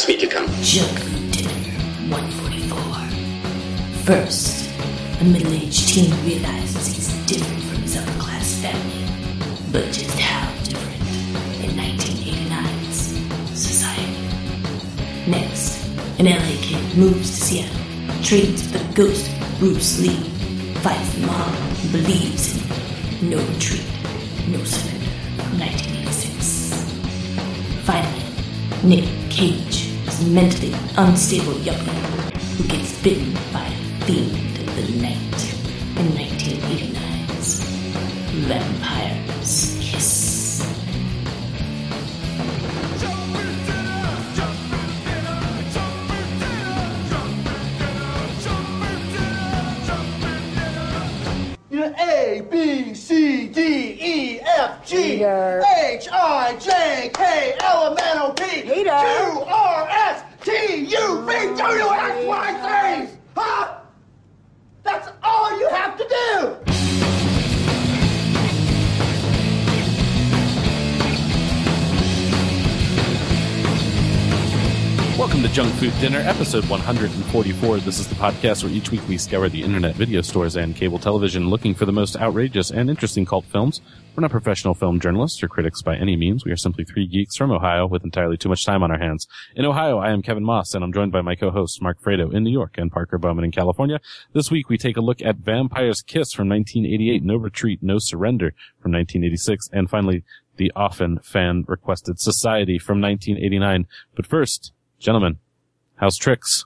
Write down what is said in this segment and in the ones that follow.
asked me to come. Junk Food Dinner 144. First, a middle-aged teen realizes he's different from his upper-class family. But just how different in 1989's society? Next, an LA kid moves to Seattle, trains with the ghost of Bruce Lee, fights the mob, and believes in No Retreat, No Surrender from 1986. Finally, Nick Cage is a mentally unstable yuppie who gets bitten by a fiend of the night in 1989's Vampire's Kiss. A, B, C, D, E, F, G, Peter. H, I, J, K, L, M, N, O, P, Peter. Q, R, S, T, U, V, W, X, Y, Z. Huh? That's all you have to do. Welcome to Junk Food Dinner, episode 144. This is the podcast where each week we scour the internet, video stores, and cable television looking for the most outrageous and interesting cult films. We're not professional film journalists or critics by any means. We are simply three geeks from Ohio with entirely too much time on our hands. In Ohio, I am Kevin Moss, and I'm joined by my co-hosts Mark Fredo in New York and Parker Bowman in California. This week we take a look at Vampire's Kiss from 1988, No Retreat, No Surrender from 1986, and finally, the often fan-requested Society from 1989. But first, gentlemen, how's Tricks?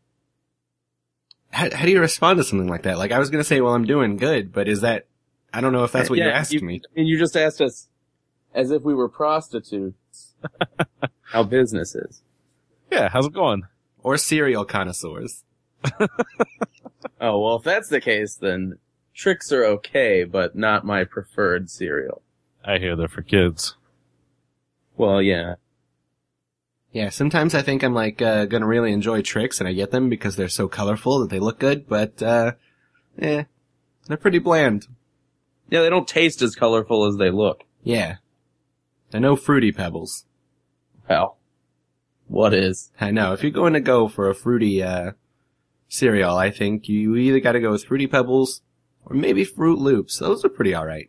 How do you respond to something like that? Like, I was going to say, well, I'm doing good, but is that, I don't know if that's what you're asking me. And you just asked us as if we were prostitutes how business is. Yeah, how's it going? Or cereal connoisseurs. Oh, well, if that's the case, then Tricks are okay, but not my preferred cereal. I hear they're for kids. Well, yeah. Yeah, sometimes I think I'm like, gonna really enjoy Tricks, and I get them because they're so colorful that they look good, but, they're pretty bland. Yeah, they don't taste as colorful as they look. Yeah. They're no Fruity Pebbles. Well, what is? I know, if you're going to go for a fruity, cereal, I think you either gotta go with Fruity Pebbles, or maybe Fruit Loops. Those are pretty alright.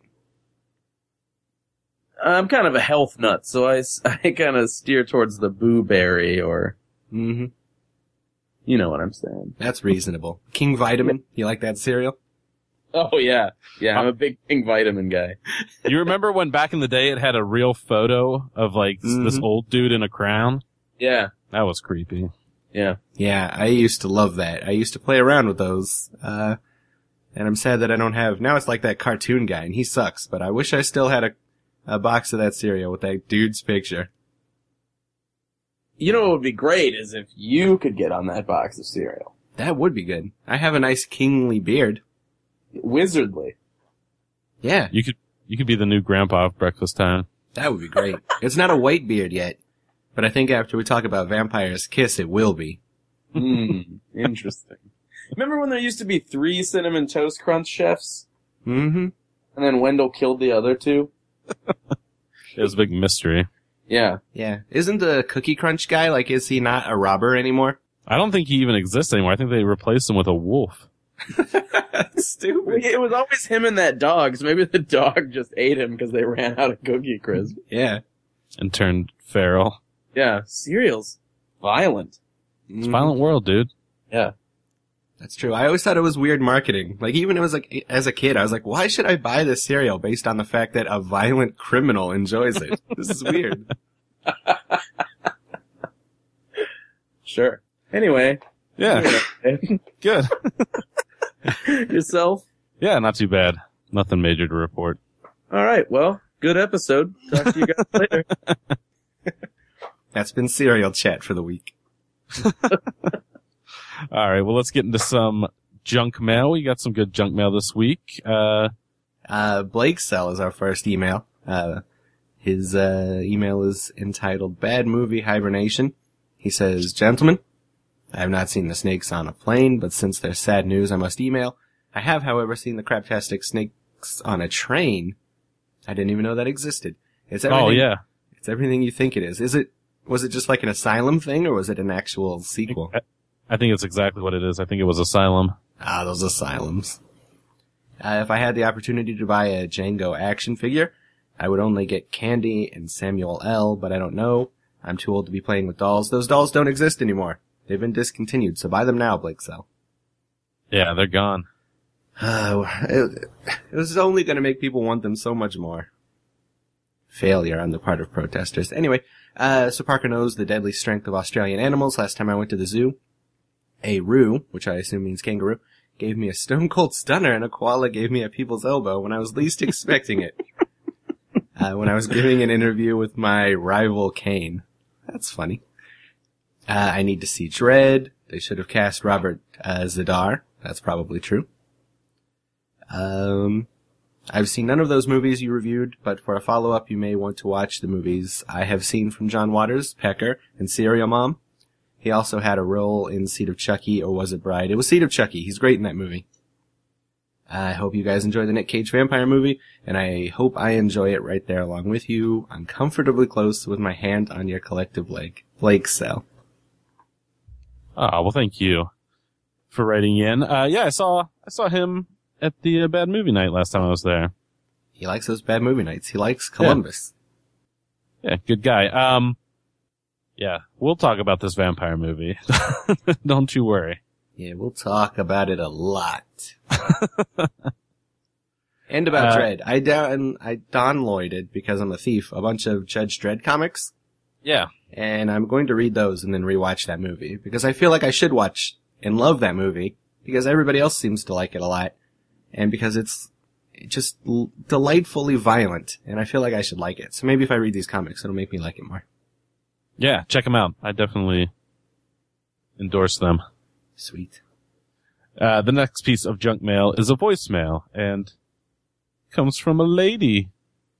I'm kind of a health nut, so I kind of steer towards the Boo Berry or... Mm-hmm. You know what I'm saying. That's reasonable. King Vitamin, you like that cereal? Oh, yeah. Yeah, I'm a big King Vitamin guy. You remember when back in the day it had a real photo of like this old dude in a crown? Yeah. That was creepy. Yeah. Yeah, I used to love that. I used to play around with those. And I'm sad that I don't have... Now it's like that cartoon guy, and he sucks, but I wish I still had a box of that cereal with that dude's picture. You know what would be great is if you could get on that box of cereal. That would be good. I have a nice kingly beard. Wizardly. Yeah, You could be the new grandpa of breakfast time. that would be great. It's not a white beard yet, but I think after we talk about Vampire's Kiss, it will be. Interesting. Remember when there used to be 3 Cinnamon Toast Crunch chefs? Mm-hmm. And then Wendell killed the other 2? It was a big mystery. Yeah. Yeah. Isn't the Cookie Crunch guy, like, is he not a robber anymore? I don't think he even exists anymore. I think they replaced him with a wolf. That's stupid. It was always him and that dog, so maybe the dog just ate him because they ran out of Cookie Crisp. Yeah. And turned feral. Yeah, cereal's violent. It's a violent world, dude. Yeah. That's true. I always thought it was weird marketing. Like, even as a kid, I was like, why should I buy this cereal based on the fact that a violent criminal enjoys it? This is weird. Sure. Anyway. Yeah. Good. Yourself? Yeah, not too bad. Nothing major to report. All right. Well, good episode. Talk to you guys later. That's been Cereal Chat for the week. All right. Well, let's get into some junk mail. We got some good junk mail this week. Blake Cell is our first email. His email is entitled Bad Movie Hibernation. He says, Gentlemen, I have not seen the snakes on a plane, but since there's sad news, I must email. I have, however, seen the craptastic snakes on a train. I didn't even know that existed. It's everything, Oh, yeah. It's everything you think it is. Is it Was it just like an Asylum thing, or was it an actual sequel? I think it's exactly what it is. I think it was Asylum. Ah, those Asylums. If I had the opportunity to buy a Django action figure, I would only get Candy and Samuel L., but I don't know. I'm too old to be playing with dolls. Those dolls don't exist anymore. They've been discontinued, so buy them now, Blake Cell. Yeah, they're gone. It was only going to make people want them so much more. Failure on the part of protesters. Anyway, so Parker knows the deadly strength of Australian animals. Last time I went to the zoo, a roo, which I assume means kangaroo, gave me a stone cold stunner, and a koala gave me a people's elbow when I was least expecting it. When I was giving an interview with my rival Kane. That's funny. I need to see Dredd. They should have cast Robert Zadar. That's probably true. I've seen none of those movies you reviewed, but for a follow-up you may want to watch the movies I have seen from John Waters, Pecker, and Serial Mom. He also had a role in Seed of Chucky, or was it Bride? It was Seed of Chucky. He's great in that movie. I hope you guys enjoy the Nick Cage vampire movie, and I hope I enjoy it right there along with you. I'm comfortably close with my hand on your collective leg. Blake Cell. Oh, well, thank you for writing in. Yeah, I saw him at the Bad Movie Night last time I was there. He likes those bad movie nights. He likes Columbus. Yeah, good guy. Yeah, we'll talk about this vampire movie. Don't you worry. Yeah, we'll talk about it a lot. And about Dredd. I downloaded, because I'm a thief, a bunch of Judge Dredd comics. Yeah. And I'm going to read those and then rewatch that movie, because I feel like I should watch and love that movie, because everybody else seems to like it a lot, and because it's just delightfully violent, and I feel like I should like it. So maybe if I read these comics, it'll make me like it more. Yeah, check them out. I definitely endorse them. Sweet. The next piece of junk mail is a voicemail, and comes from a lady.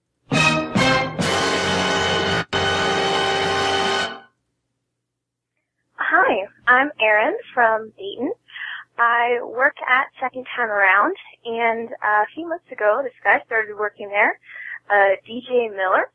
Hi, I'm Erin from Dayton. I work at Second Time Around, and a few months ago, this guy started working there, DJ Miller,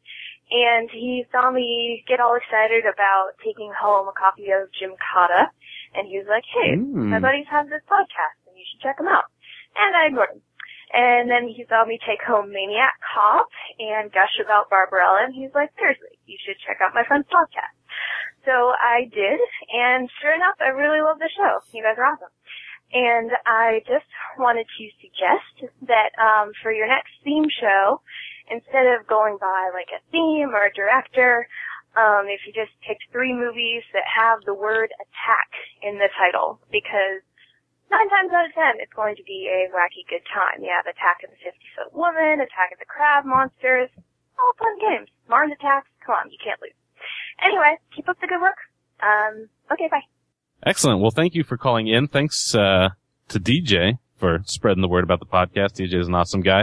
and he saw me get all excited about taking home a copy of Jim Cotta, and he was like, hey, my buddies have this podcast, and you should check them out. And I ignored him. And then he saw me take home Maniac Cop and gush about Barbarella, and he's like, seriously, you should check out my friend's podcast. So I did, and sure enough, I really love the show. You guys are awesome. And I just wanted to suggest that for your next theme show, instead of going by like a theme or a director, if you just picked 3 movies that have the word attack in the title, because 9 times out of 10, it's going to be a wacky good time. You have Attack of the 50-Foot Woman, Attack of the Crab Monsters, all fun games. Mars Attacks, come on, you can't lose. Anyway, keep up the good work. Okay, bye. Excellent. Well, thank you for calling in. Thanks to DJ for spreading the word about the podcast. DJ is an awesome guy.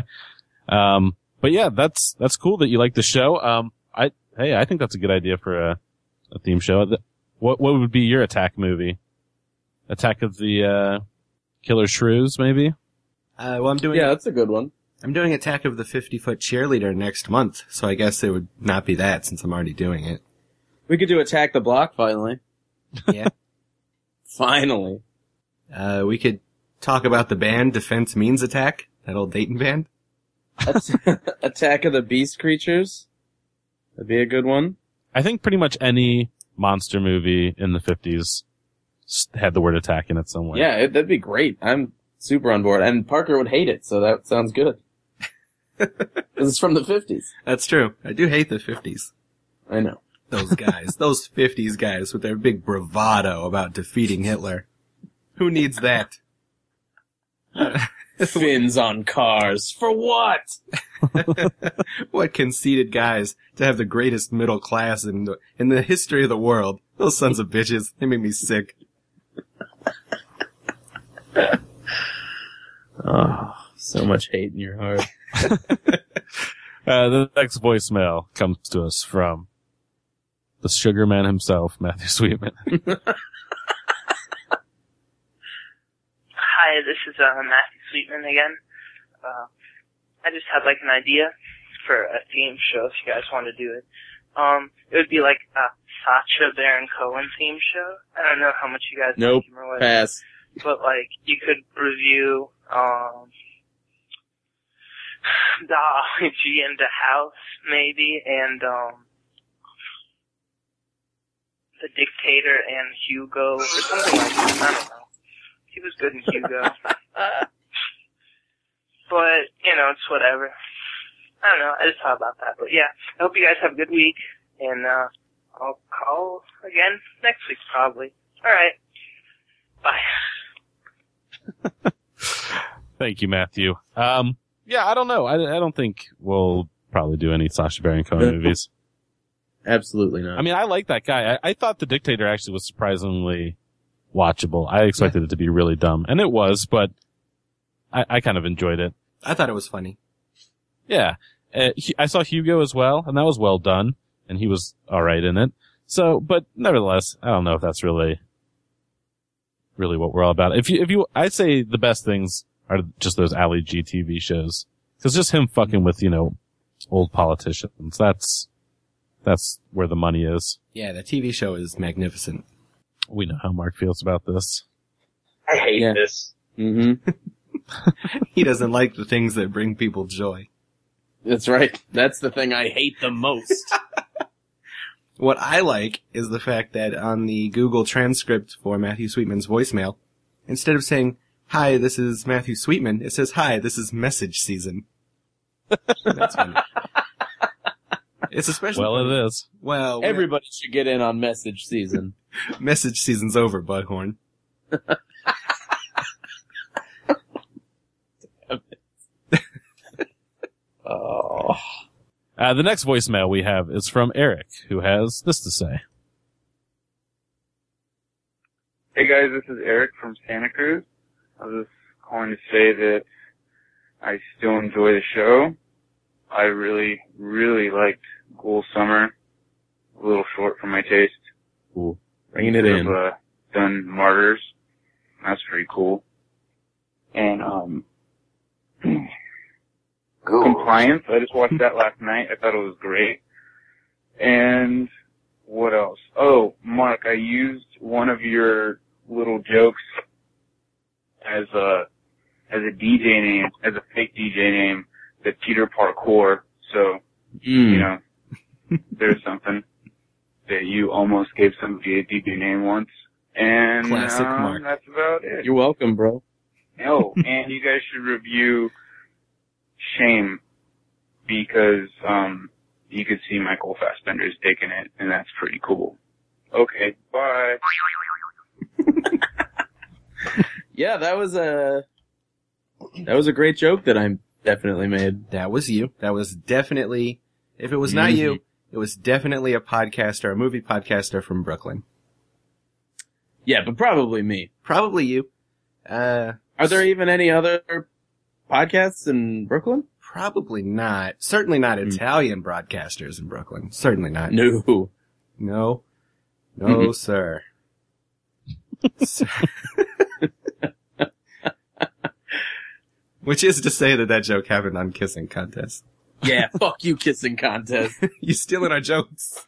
But yeah, that's cool that you like the show. I think that's a good idea for a theme show. What would be your attack movie? Attack of the Killer Shrews, maybe? Well, I'm doing. Yeah, that's a good one. I'm doing Attack of the 50-Foot Cheerleader next month, so I guess it would not be that since I'm already doing it. We could do Attack the Block finally. Yeah. Finally. We could talk about the band Defense Means Attack, that old Dayton band. Attack of the Beast Creatures. That'd be a good one. I think pretty much any monster movie in the 50s had the word attack in it somewhere. Yeah, that'd be great. I'm super on board. And Parker would hate it, so that sounds good. Because it's from the 50s. That's true. I do hate the 50s. I know. Those guys. Those 50s guys with their big bravado about defeating Hitler. Who needs that? Fins on cars. For what? What conceited guys to have the greatest middle class in the history of the world. Those sons of bitches. They make me sick. Oh, so much hate in your heart. The next voicemail comes to us from the sugar man himself, Matthew Sweetman. Hi, this is Matthew Sweetman again. I just had like an idea for a theme show if you guys want to do it. It would be like a Sacha Baron Cohen theme show. I don't know how much you guys Nope. like him or whatever. Pass. But like, you could review, the Ology in the House, maybe, and, The Dictator and Hugo, or something like that. I don't know. He was good in Hugo. But, you know, it's whatever. I don't know, I just thought about that. But yeah, I hope you guys have a good week, and, I'll call again next week, probably. Alright. Bye. Thank you, Matthew. Yeah, I don't know. I don't think we'll probably do any Sacha Baron Cohen movies. Absolutely not. I mean, I like that guy. I thought The Dictator actually was surprisingly watchable. I expected it to be really dumb, and it was, but I kind of enjoyed it. I thought it was funny. Yeah. I saw Hugo as well, and that was well done, and he was alright in it. So, but nevertheless, I don't know if that's really what we're all about. I'd say the best things are just those Ali G TV shows. Cause just him fucking with, old politicians. That's where the money is. Yeah, the TV show is magnificent. We know how Mark feels about this. I hate this. Mm-hmm. He doesn't like the things that bring people joy. That's right. That's the thing I hate the most. What I like is the fact that on the Google transcript for Matthew Sweetman's voicemail, instead of saying, "Hi, this is Matthew Sweetman," it says, "Hi, this is message season." That's funny. It's especially Well, funny. it is. Well, Everybody should get in on message season. message season's over, Butthorn. Oh. The next voicemail we have is from Eric, who has this to say. Hey guys, this is Eric from Santa Cruz. I was just calling to say that I still enjoy the show. I really, really liked Ghoul Summer. A little short for my taste. Cool. Bringing it in. Done Martyrs. That's pretty cool. And, Compliance. I just watched that last night. I thought it was great. And what else? Oh, Mark, I used one of your little jokes as a DJ name, as a fake DJ name, the Peter Parkour. So, there's something that you almost gave somebody a DJ name once. And Classic Mark. That's about it. You're welcome, bro. Oh, and you guys should review Shame, because you could see Michael Fassbender's dick in it, and that's pretty cool. Okay, bye. Yeah, that was a great joke that I definitely made. That was you. That was definitely, if it was not you, it was definitely a podcaster, a movie podcaster from Brooklyn. Yeah, but probably me. Probably you. Are there even any other podcasts in Brooklyn? Probably not. Certainly not Italian broadcasters in Brooklyn. Certainly not. No. No. No, sir. Sir. Which is to say that joke happened on Kissing Contest. Yeah, fuck you, Kissing Contest. You stealing our jokes.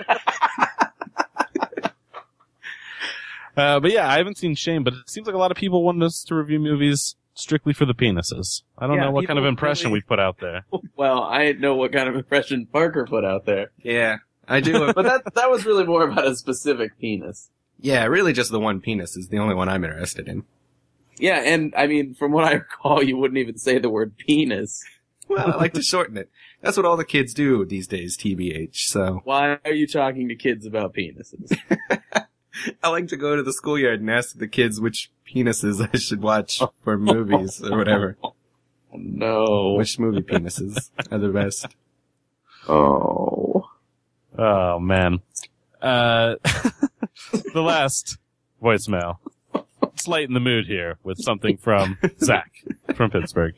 But yeah, I haven't seen Shame, but it seems like a lot of people want us to review movies strictly for the penises. I don't know what kind of impression we put out there. Well, I know what kind of impression Parker put out there. Yeah, I do. But that was really more about a specific penis. Yeah, really just the one penis is the only one I'm interested in. Yeah, and I mean, from what I recall, you wouldn't even say the word penis. Well, I like to shorten it. That's what all the kids do these days, TBH, so. Why are you talking to kids about penises? I like to go to the schoolyard and ask the kids which penises I should watch for movies or whatever. No. Which movie penises are the best. Oh. Oh, man. The last voicemail. Let's lighten the mood here with something from Zach from Pittsburgh.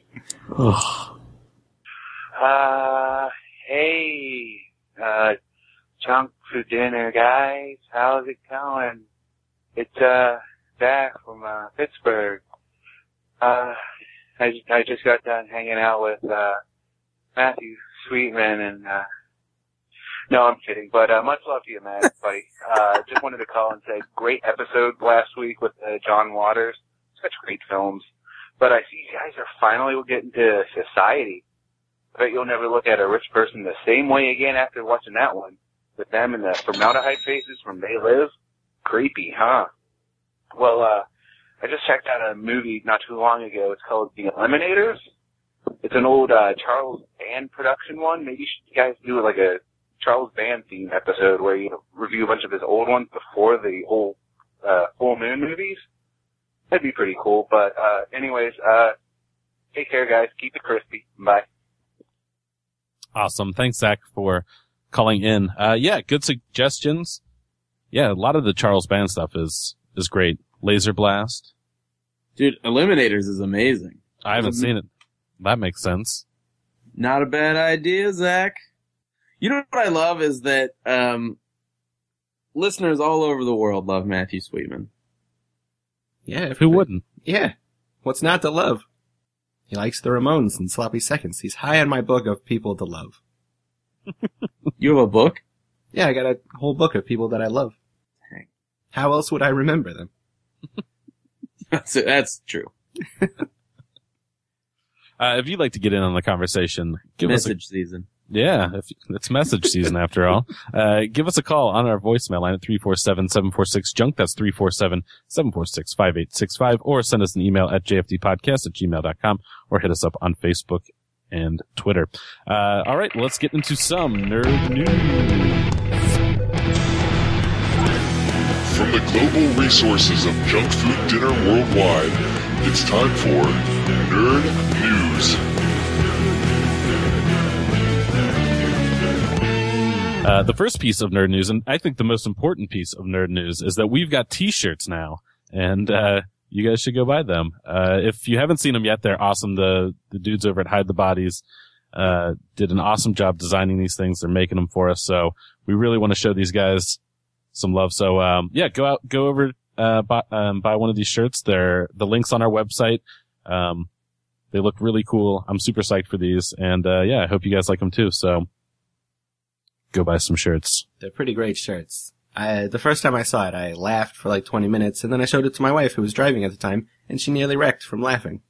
Hey, junk for dinner, guys. How's it going? It's, Zach from, Pittsburgh. I just got done hanging out with, Matthew Sweetman, and, No, I'm kidding. But much love to you, Matt, buddy. Just wanted to call and say, great episode last week with John Waters. Such great films. But I see you guys are finally getting to Society. I bet you'll never look at a rich person the same way again after watching that one. With them and the formaldehyde faces from They Live. Creepy, huh? Well, I just checked out a movie not too long ago. It's called The Eliminators. It's an old Charles Band production one. Maybe you guys do like a Charles Band theme episode where you review a bunch of his old ones before the whole Full Moon movies. That'd be pretty cool. But anyways, take care, guys. Keep it crispy. Bye. Awesome. Thanks, Zach, for calling in. Yeah, good suggestions. Yeah, a lot of the Charles Band stuff is great. Laser Blast. Dude, Eliminators is amazing. I haven't seen it. That makes sense. Not a bad idea, Zach. You know what I love is that listeners all over the world love Matthew Sweetman. Yeah. Who wouldn't? Yeah. What's not to love? He likes the Ramones and Sloppy Seconds. He's high on my book of people to love. You have a book? Yeah, I got a whole book of people that I love. Dang. How else would I remember them? That's true. If you'd like to get in on the conversation, give us season. Yeah, it's message season after all. Give us a call on our voicemail line at 347-746-JUNK. That's 347-746-5865. Or send us an email at jfdpodcast@gmail.com or hit us up on Facebook and Twitter. All right, let's get into some nerd news. From the global resources of junk food dinner worldwide, it's time for Nerd News. The first piece of nerd news, and I think the most important piece of nerd news, is that we've got t-shirts now, and you guys should go buy them. If you haven't seen them yet, they're awesome. The dudes over at Hide the Bodies did an awesome job designing these things. They're making them for us, so we really want to show these guys some love. So yeah, go over buy one of these shirts. The link's on our website. They look really cool. I'm super psyched for these, and yeah, I hope you guys like them too. So go buy some shirts. They're pretty great shirts. The first time I saw it, I laughed for like 20 minutes, and then I showed it to my wife, who was driving at the time, and she nearly wrecked from laughing.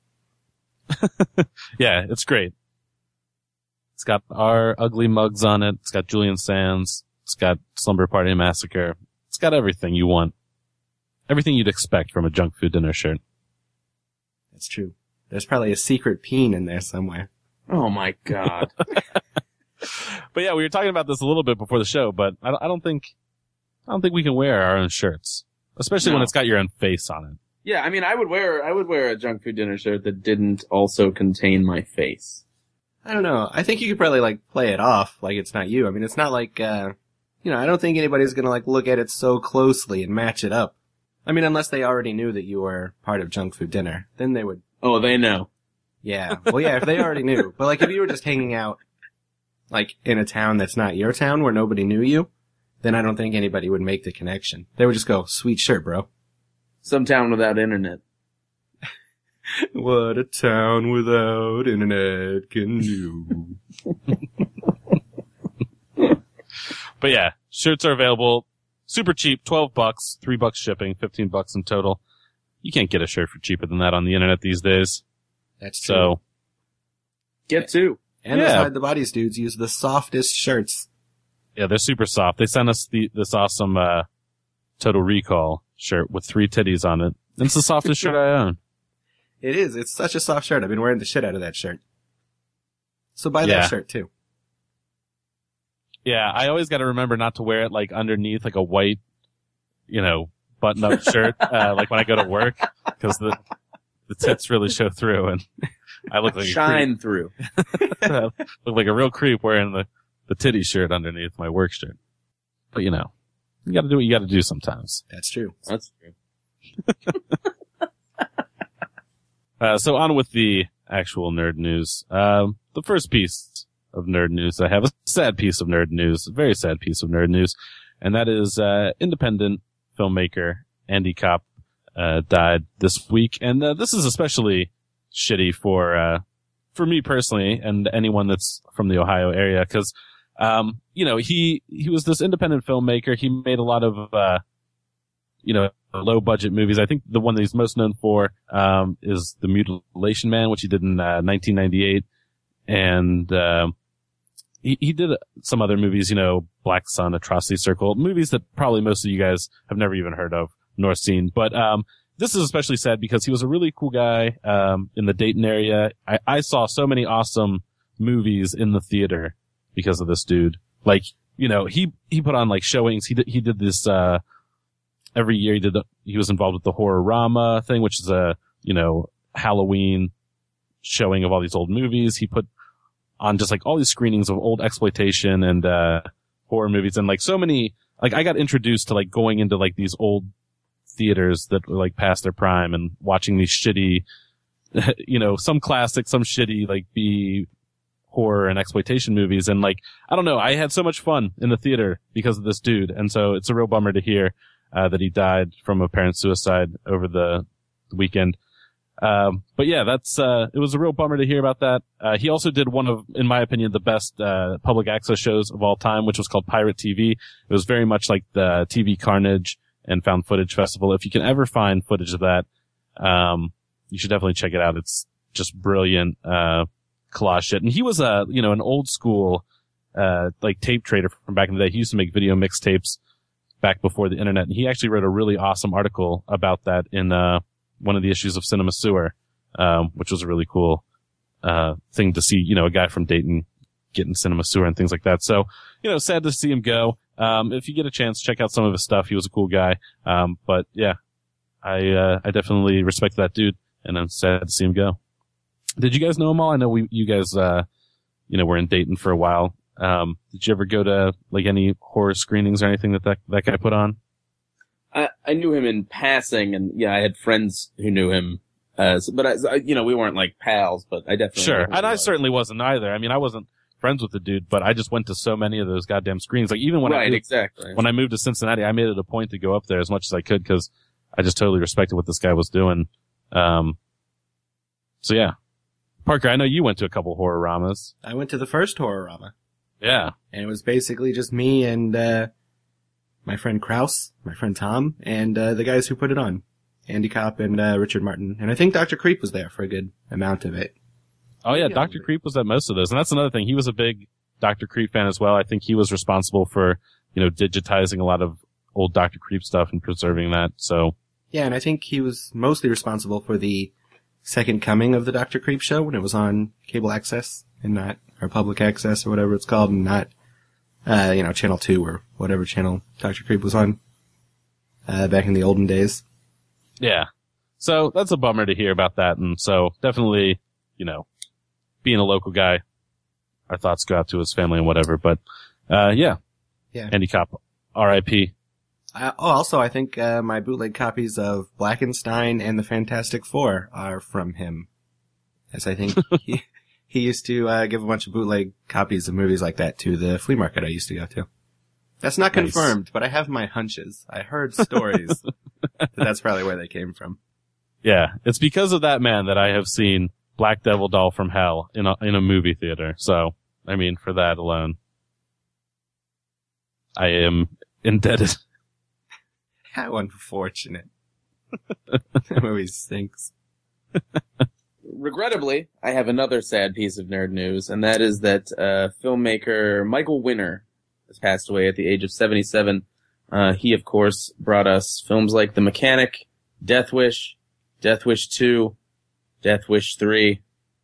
Yeah, it's great. It's got our ugly mugs on it. It's got Julian Sands. It's got Slumber Party Massacre. It's got everything you want. Everything you'd expect from a junk food dinner shirt. That's true. There's probably a secret peen in there somewhere. Oh my god. But yeah, we were talking about this a little bit before the show, but I don't think we can wear our own shirts, especially when it's got your own face on it. Yeah, I mean, I would wear a junk food dinner shirt that didn't also contain my face. I don't know. I think you could probably like play it off like it's not you. I mean, it's not like I don't think anybody's gonna like look at it so closely and match it up. I mean, unless they already knew that you were part of junk food dinner, then they would. Oh, they know. Yeah. Well, yeah, if they already knew. But like if you were just hanging out like in a town that's not your town where nobody knew you, then I don't think anybody would make the connection. They would just go, "Sweet shirt, bro." Some town without internet. What a town without internet can do. But yeah, shirts are available. Super cheap, $12, $3 shipping, $15 in total. You can't get a shirt for cheaper than that on the internet these days. That's true. So get two. And those Hide the Bodies dudes use the softest shirts. Yeah, they're super soft. They sent us this awesome Total Recall shirt with 3 titties on it. It's the softest shirt I own. It is. It's such a soft shirt. I've been wearing the shit out of that shirt. So buy that shirt too. Yeah, I always got to remember not to wear it like underneath like a white, button-up shirt, like when I go to work, because the tits really show through, and I look like shine through. I look like a real creep wearing the titty shirt underneath my work shirt. But you got to do what you got to do sometimes. That's true. That's true. So on with the actual nerd news. The first piece of nerd news, I have a sad piece of nerd news, a very sad piece of nerd news, and that is independent filmmaker Andy Kopp died this week, and this is especially shitty for me personally and anyone that's from the Ohio area, because you know, he was this independent filmmaker. He made a lot of, you know, low budget movies. I think the one that he's most known for, is The Mutilation Man, which he did in, 1998. And, he did some other movies, you know, Black Sun, Atrocity Circle, movies that probably most of you guys have never even heard of nor seen. But, this is especially sad because he was a really cool guy, in the Dayton area. I saw so many awesome movies in the theater because of this dude. Like, you know, he put on like showings. He did this, every year he was involved with the Horrorama thing, which is a, you know, Halloween showing of all these old movies. He put on just like all these screenings of old exploitation and, horror movies and like so many, like I got introduced to like going into like these old theaters that were like past their prime and watching these shitty, you know, some classic, some shitty like B horror and exploitation movies. And like, I don't know, I had so much fun in the theater because of this dude. And so it's a real bummer to hear, that he died from apparent suicide over the weekend. But yeah, it was a real bummer to hear about that. He also did one of, in my opinion, the best, public access shows of all time, which was called Pirate TV. It was very much like the TV Carnage and Found Footage Festival. If you can ever find footage of that, you should definitely check it out. It's just brilliant, collage shit. And he was you know, an old school, like tape trader from back in the day. He used to make video mixtapes back before the internet. And he actually wrote a really awesome article about that in, one of the issues of Cinema Sewer, which was a really cool, thing to see, you know, a guy from Dayton getting Cinema Sewer and things like that. So, you know, sad to see him go. If you get a chance, check out some of his stuff. He was a cool guy. But yeah, I definitely respect that dude, and I'm sad to see him go. Did you guys know him all? I know you guys, you know, were in Dayton for a while. Did you ever go to like any horror screenings or anything that guy put on? I knew him in passing, and yeah, I had friends who knew him. But you know, we weren't like pals, but I definitely sure. And I certainly wasn't either. I mean, I wasn't friends with the dude, but I just went to so many of those goddamn screens. Like even when when I moved to Cincinnati, I made it a point to go up there as much as I could because I just totally respected what this guy was doing. So yeah, Parker, I know you went to a couple Horror-ramas. I went to the first Horror-rama. Yeah, and it was basically just me and my friend Kraus, my friend Tom, and the guys who put it on, Andy Kopp and Richard Martin, and I think Dr. Creep was there for a good amount of it. Oh yeah, Dr. Creep was at most of those, and that's another thing. He was a big Dr. Creep fan as well. I think he was responsible for, you know, digitizing a lot of old Dr. Creep stuff and preserving that. So yeah, and I think he was mostly responsible for the second coming of the Dr. Creep show when it was on cable access and not, or public access or whatever it's called, and not, you know, Channel 2 or whatever channel Dr. Creep was on, back in the olden days. Yeah. So that's a bummer to hear about that. And so definitely, you know, being a local guy, our thoughts go out to his family and whatever. But, yeah. Andy Kopp, R.I.P. Also, I think, my bootleg copies of Blackenstein and the Fantastic Four are from him. As I think he used to, give a bunch of bootleg copies of movies like that to the flea market I used to go to. That's not confirmed, but I have my hunches. I heard stories. That's probably where they came from. Yeah. It's because of that man that I have seen Black Devil Doll from Hell in a movie theater. So, I mean, for that alone, I am indebted. How unfortunate. That movie stinks. Regrettably, I have another sad piece of nerd news, and that is that filmmaker Michael Winner has passed away at the age of 77. He, of course, brought us films like The Mechanic, Death Wish 2, Death Wish 3.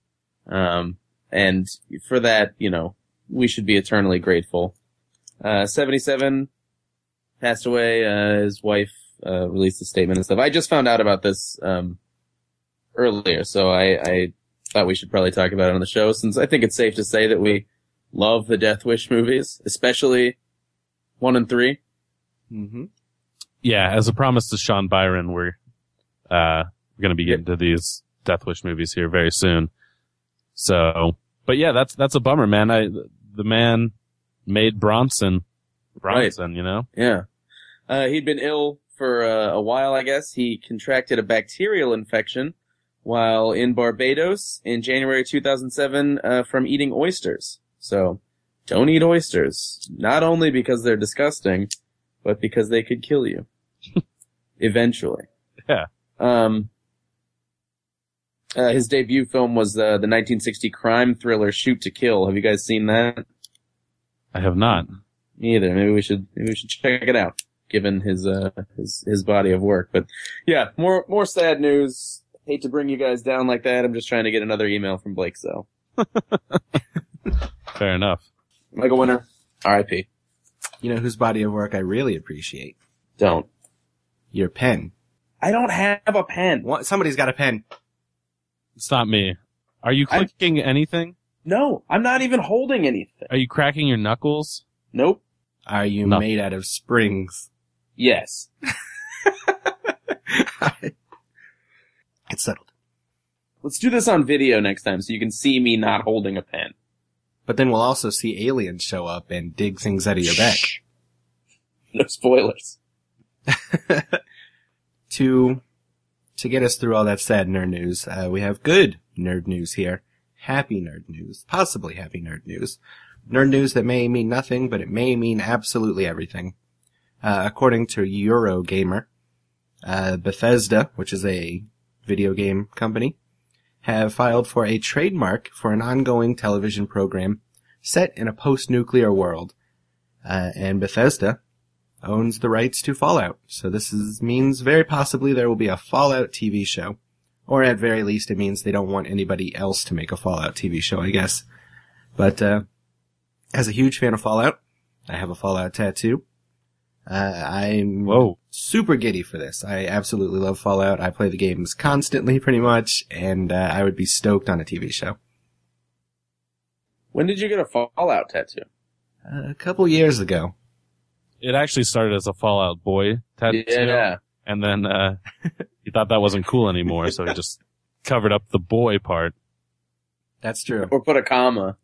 And for that, you know, we should be eternally grateful. 77, passed away. His wife released a statement and stuff. I just found out about this earlier, so I thought we should probably talk about it on the show, since I think it's safe to say that we love the Death Wish movies, especially 1 and 3. Mm-hmm. Yeah, as a promise to Sean Byron, we're going to be getting to these Death Wish movies here very soon. So, but yeah, that's a bummer, man. The man made Bronson, right. You know? Yeah. He'd been ill for a while, I guess. He contracted a bacterial infection while in Barbados in January 2007 from eating oysters. So, don't eat oysters. Not only because they're disgusting, but because they could kill you. Eventually. Yeah. His debut film was the 1960 crime thriller Shoot to Kill. Have you guys seen that? I have not. Me either. Maybe we should check it out, given his body of work. But yeah, more sad news. Hate to bring you guys down like that. I'm just trying to get another email from Blake Cell. Fair enough. Michael Winner, R.I.P. You know whose body of work I really appreciate? Don't. Your pen. I don't have a pen. Somebody's got a pen. It's not me. Are you clicking anything? No, I'm not even holding anything. Are you cracking your knuckles? Nope. Are you made out of springs? Yes. It's settled. Let's do this on video next time so you can see me not holding a pen. But then we'll also see aliens show up and dig things out of your back. No spoilers. To get us through all that sad nerd news, we have good nerd news here. Happy nerd news. Possibly happy nerd news. Nerd news that may mean nothing, but it may mean absolutely everything. According to Eurogamer, Bethesda, which is a video game company, have filed for a trademark for an ongoing television program set in a post-nuclear world. And Bethesda owns the rights to Fallout. So this means very possibly there will be a Fallout TV show. Or at very least it means they don't want anybody else to make a Fallout TV show, I guess. But, as a huge fan of Fallout, I have a Fallout tattoo. I'm super giddy for this. I absolutely love Fallout. I play the games constantly, pretty much, and I would be stoked on a TV show. When did you get a Fallout tattoo? A couple years ago. It actually started as a Fallout Boy tattoo. Yeah. And then he thought that wasn't cool anymore, so he just covered up the boy part. That's true. Or put a comma.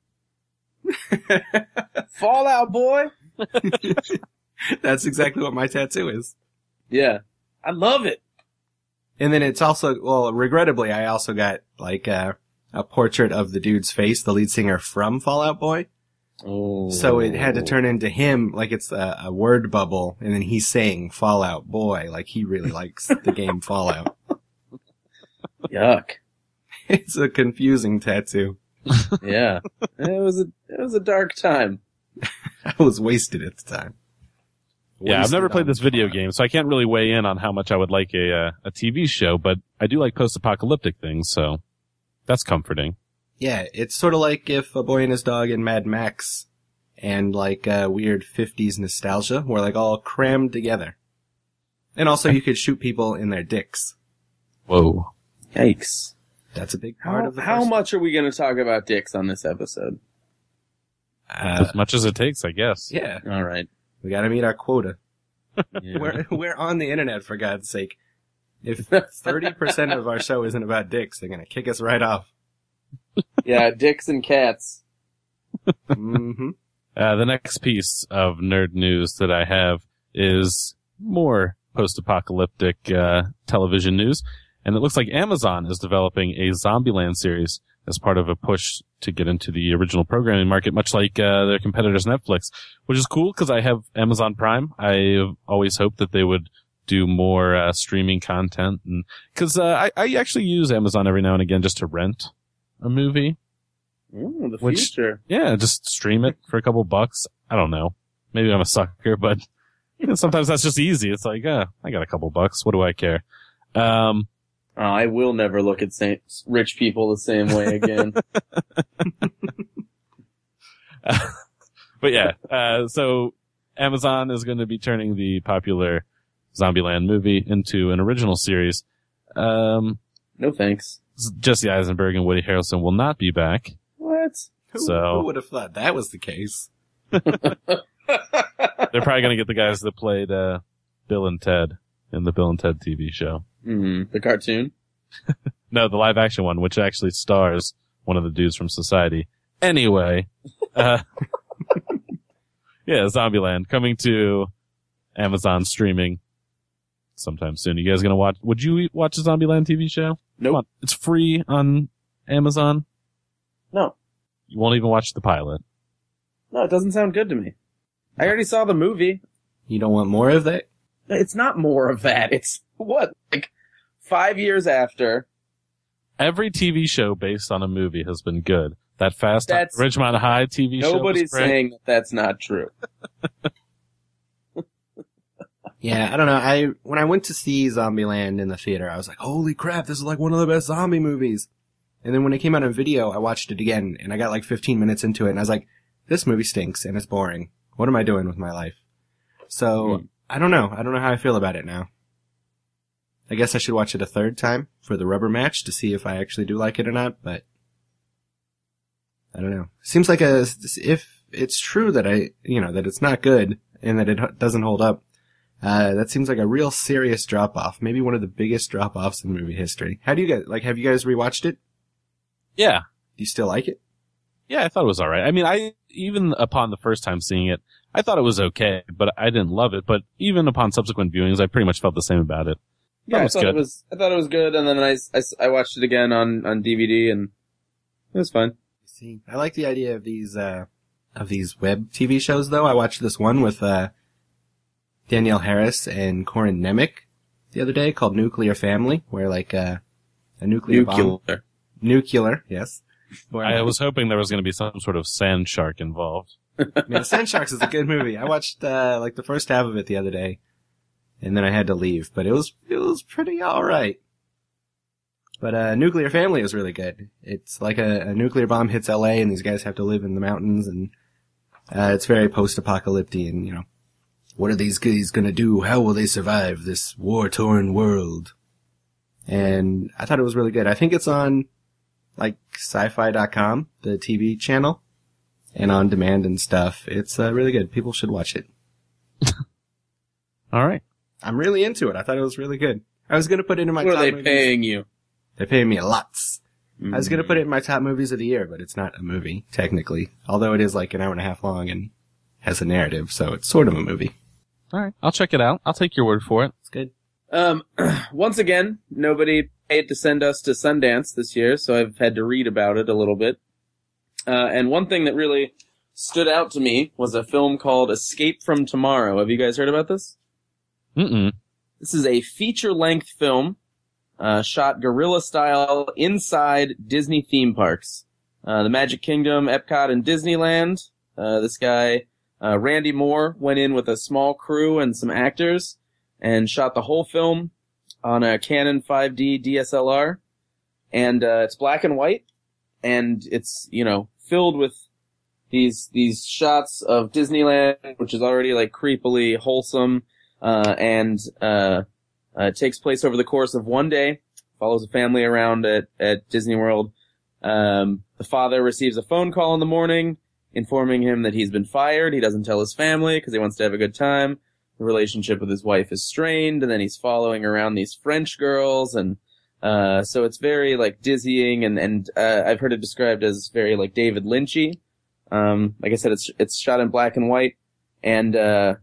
Fallout Boy? That's exactly what my tattoo is. Yeah. I love it. And then it's also, well, regrettably, I also got, like, a portrait of the dude's face, the lead singer from Fall Out Boy. Oh. So it had to turn into him, like it's a word bubble, and then he's saying Fall Out Boy, like he really likes the game Fallout. Yuck. It's a confusing tattoo. Yeah. It was a dark time. I was wasted at the time. Yeah, I've never played this video game, so I can't really weigh in on how much I would like a TV show, but I do like post-apocalyptic things, so that's comforting. Yeah, it's sort of like if A Boy and His Dog and Mad Max and like weird 50s nostalgia were like all crammed together. And also you could shoot people in their dicks. Whoa. Yikes. That's a big part of the How much are we going to talk about dicks on this episode? As much as it takes, I guess. Yeah. All right. We gotta meet our quota. Yeah. We're on the internet, for God's sake. If 30% of our show isn't about dicks, they're gonna kick us right off. Yeah, dicks and cats. Mm-hmm. The next piece of nerd news that I have is more post-apocalyptic television news, and it looks like Amazon is developing a Zombieland series as part of a push to get into the original programming market, much like their competitors Netflix, which is cool because I have Amazon Prime. I've always hoped that they would do more streaming content, and because I actually use Amazon every now and again just to rent a movie. Ooh, the future. Yeah, just stream it for a couple bucks. I don't know. Maybe I'm a sucker, but sometimes that's just easy. It's like, I got a couple bucks. What do I care? I will never look at rich people the same way again. But yeah, so Amazon is going to be turning the popular Zombieland movie into an original series. No thanks. Jesse Eisenberg and Woody Harrelson will not be back. What? Who would have thought that was the case? They're probably going to get the guys that played Bill and Ted in the Bill and Ted TV show. Mm-hmm. The cartoon? No, the live action one, which actually stars one of the dudes from Society. Anyway, yeah, Zombieland coming to Amazon streaming sometime soon. You guys gonna watch? Would you watch a Zombieland TV show? Nope. It's free on Amazon. No. You won't even watch the pilot. No, it doesn't sound good to me. I already saw the movie. You don't want more of that? It's not more of that. It's, what, like 5 years after. Every TV show based on a movie has been good. That Ridgemont High TV show. Nobody's saying that that's not true. Yeah, I don't know. When I went to see Zombieland in the theater, I was like, holy crap, this is like one of the best zombie movies. And then when it came out on video, I watched it again, and I got like 15 minutes into it, and I was like, this movie stinks, and it's boring. What am I doing with my life? So, I don't know. I don't know how I feel about it now. I guess I should watch it a third time for the rubber match to see if I actually do like it or not, but I don't know. Seems like if it's true that that it's not good and that it doesn't hold up, that seems like a real serious drop-off. Maybe one of the biggest drop-offs in movie history. How do you guys, have you guys rewatched it? Yeah. Do you still like it? Yeah, I thought it was alright. I mean, even upon the first time seeing it, I thought it was okay, but I didn't love it. But even upon subsequent viewings, I pretty much felt the same about it. Yeah, I thought it was good, and then I watched it again on DVD, and it was fun. See, I like the idea of these web TV shows, though. I watched this one with Danielle Harris and Corin Nemec the other day called Nuclear Family, where like a nuclear bomb. Nuclear, yes. I was hoping there was going to be some sort of sand shark involved. Man, Sand Sharks is a good movie. I watched the first half of it the other day, and then I had to leave. But it was pretty all right. But Nuclear Family is really good. It's like a nuclear bomb hits L.A. and these guys have to live in the mountains, and it's very post-apocalyptic. And what are these guys gonna do? How will they survive this war-torn world? And I thought it was really good. I think it's on like sci-fi.com, the TV channel, and on demand and stuff. It's really good. People should watch it. All right. I'm really into it. I thought it was really good. I was going to put it in my top movies. What are they paying you? They're paying me lots. I was going to put it in my top movies of the year, but it's not a movie, technically. Although it is like an hour and a half long and has a narrative, so it's sort of a movie. All right. I'll check it out. I'll take your word for it. It's good. Once again, nobody paid to send us to Sundance this year, so I've had to read about it a little bit. And one thing that really stood out to me was a film called Escape from Tomorrow. Have you guys heard about this? Mm-mm. This is a feature-length film, shot guerrilla style inside Disney theme parks. The Magic Kingdom, Epcot, and Disneyland. This guy, Randy Moore, went in with a small crew and some actors and shot the whole film on a Canon 5D DSLR. And it's black and white, and it's, filled with these shots of Disneyland, which is already like creepily wholesome, and it takes place over the course of one day, follows a family around at Disney World. The father receives a phone call in the morning informing him that he's been fired. He doesn't tell his family because he wants to have a good time. The relationship with his wife is strained, and then he's following around these French girls, and so it's very like dizzying, and I've heard it described as very like David Lynchy. Like I said, it's shot in black and white, and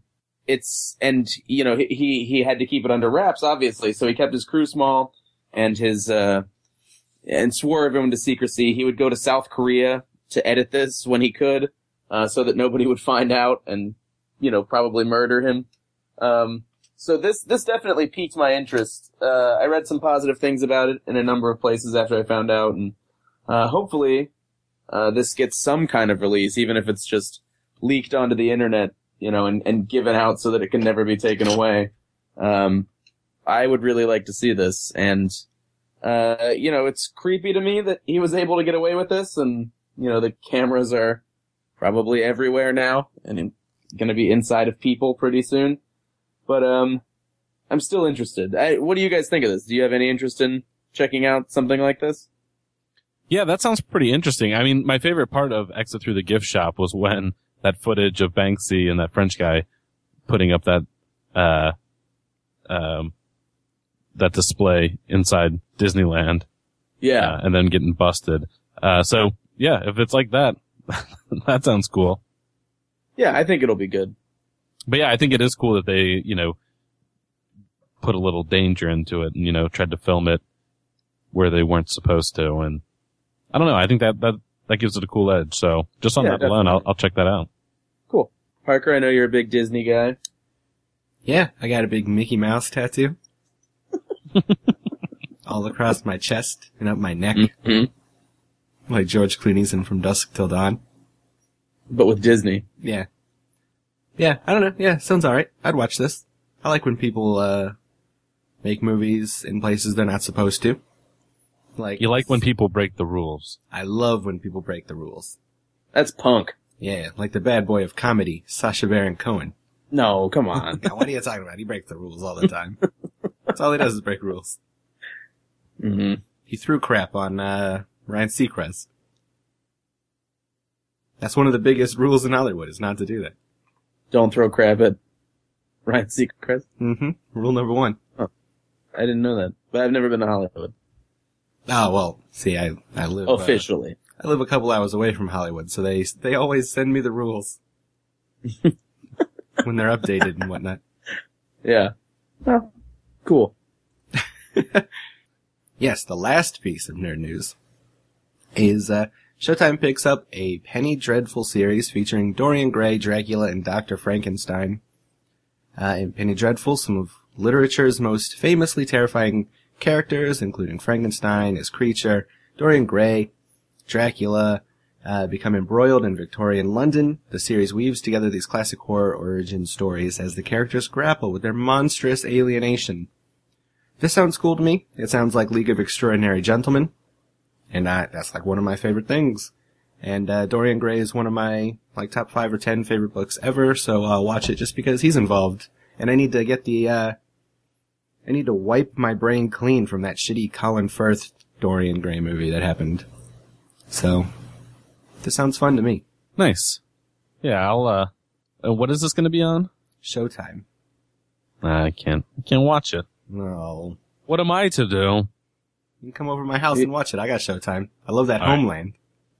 he had to keep it under wraps, obviously, so he kept his crew small and and swore everyone to secrecy. He would go to South Korea to edit this when he could, so that nobody would find out and, probably murder him. So this definitely piqued my interest. I read some positive things about it in a number of places after I found out, and hopefully this gets some kind of release, even if it's just leaked onto the internet, and given out so that it can never be taken away. I would really like to see this, and it's creepy to me that he was able to get away with this, and the cameras are probably everywhere now, and going to be inside of people pretty soon. But I'm still interested. What do you guys think of this? Do you have any interest in checking out something like this? Yeah, that sounds pretty interesting. I mean, my favorite part of Exit Through the Gift Shop was when that footage of Banksy and that French guy putting up that display inside Disneyland. Yeah. And then getting busted. So yeah, if it's like that, that sounds cool. Yeah, I think it'll be good. But yeah, I think it is cool that they, put a little danger into it and, tried to film it where they weren't supposed to. And I don't know. I think that gives it a cool edge. So just on that alone, I'll check that out. Parker, I know you're a big Disney guy. Yeah, I got a big Mickey Mouse tattoo. All across my chest and up my neck. Mm-hmm. Like George Clooney's in From Dusk Till Dawn. But with Disney. Yeah. Yeah, I don't know. Yeah, sounds alright. I'd watch this. I like when people, make movies in places they're not supposed to. You like when people break the rules. I love when people break the rules. That's punk. Yeah, like the bad boy of comedy, Sacha Baron Cohen. No, come on. Now, what are you talking about? He breaks the rules all the time. That's all he does is break rules. Mm-hmm. He threw crap on, Ryan Seacrest. That's one of the biggest rules in Hollywood, is not to do that. Don't throw crap at Ryan Seacrest. Mm-hmm. Rule number 1. Oh, I didn't know that, but I've never been to Hollywood. Oh, well, see, I live... Officially. I live a couple hours away from Hollywood, so they always send me the rules. When they're updated and whatnot. Yeah. Oh, cool. Yes, the last piece of nerd news is, Showtime picks up a Penny Dreadful series featuring Dorian Gray, Dracula, and Dr. Frankenstein. In Penny Dreadful, some of literature's most famously terrifying characters, including Frankenstein, his creature, Dorian Gray, Dracula, become embroiled in Victorian London. The series weaves together these classic horror origin stories as the characters grapple with their monstrous alienation. This sounds cool to me. It sounds like League of Extraordinary Gentlemen. And that's like one of my favorite things. And Dorian Gray is one of my like top 5 or 10 favorite books ever, so I'll watch it just because he's involved. And I need to get I need to wipe my brain clean from that shitty Colin Firth Dorian Gray movie that happened. So, this sounds fun to me. Nice. Yeah, I'll, what is this gonna be on? Showtime. I can't watch it. No. What am I to do? You can come over to my house and watch it. I got Showtime. I love that All right. Homeland.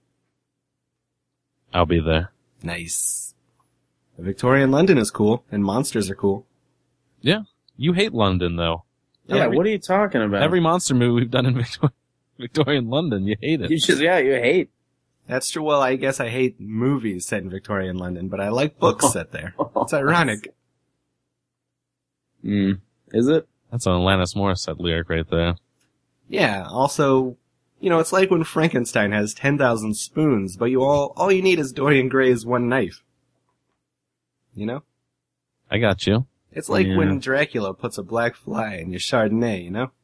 I'll be there. Nice. The Victorian London is cool, and monsters are cool. Yeah. You hate London, though. Yeah, what are you talking about? Every monster movie we've done in Victorian London, you hate it. You hate. That's true. Well, I guess I hate movies set in Victorian London, but I like books set there. It's ironic. Is it? That's an Alanis Morissette lyric right there. Yeah, also, it's like when Frankenstein has 10,000 spoons, but all you need is Dorian Gray's one knife. You know? I got you. It's like when Dracula puts a black fly in your Chardonnay, you know?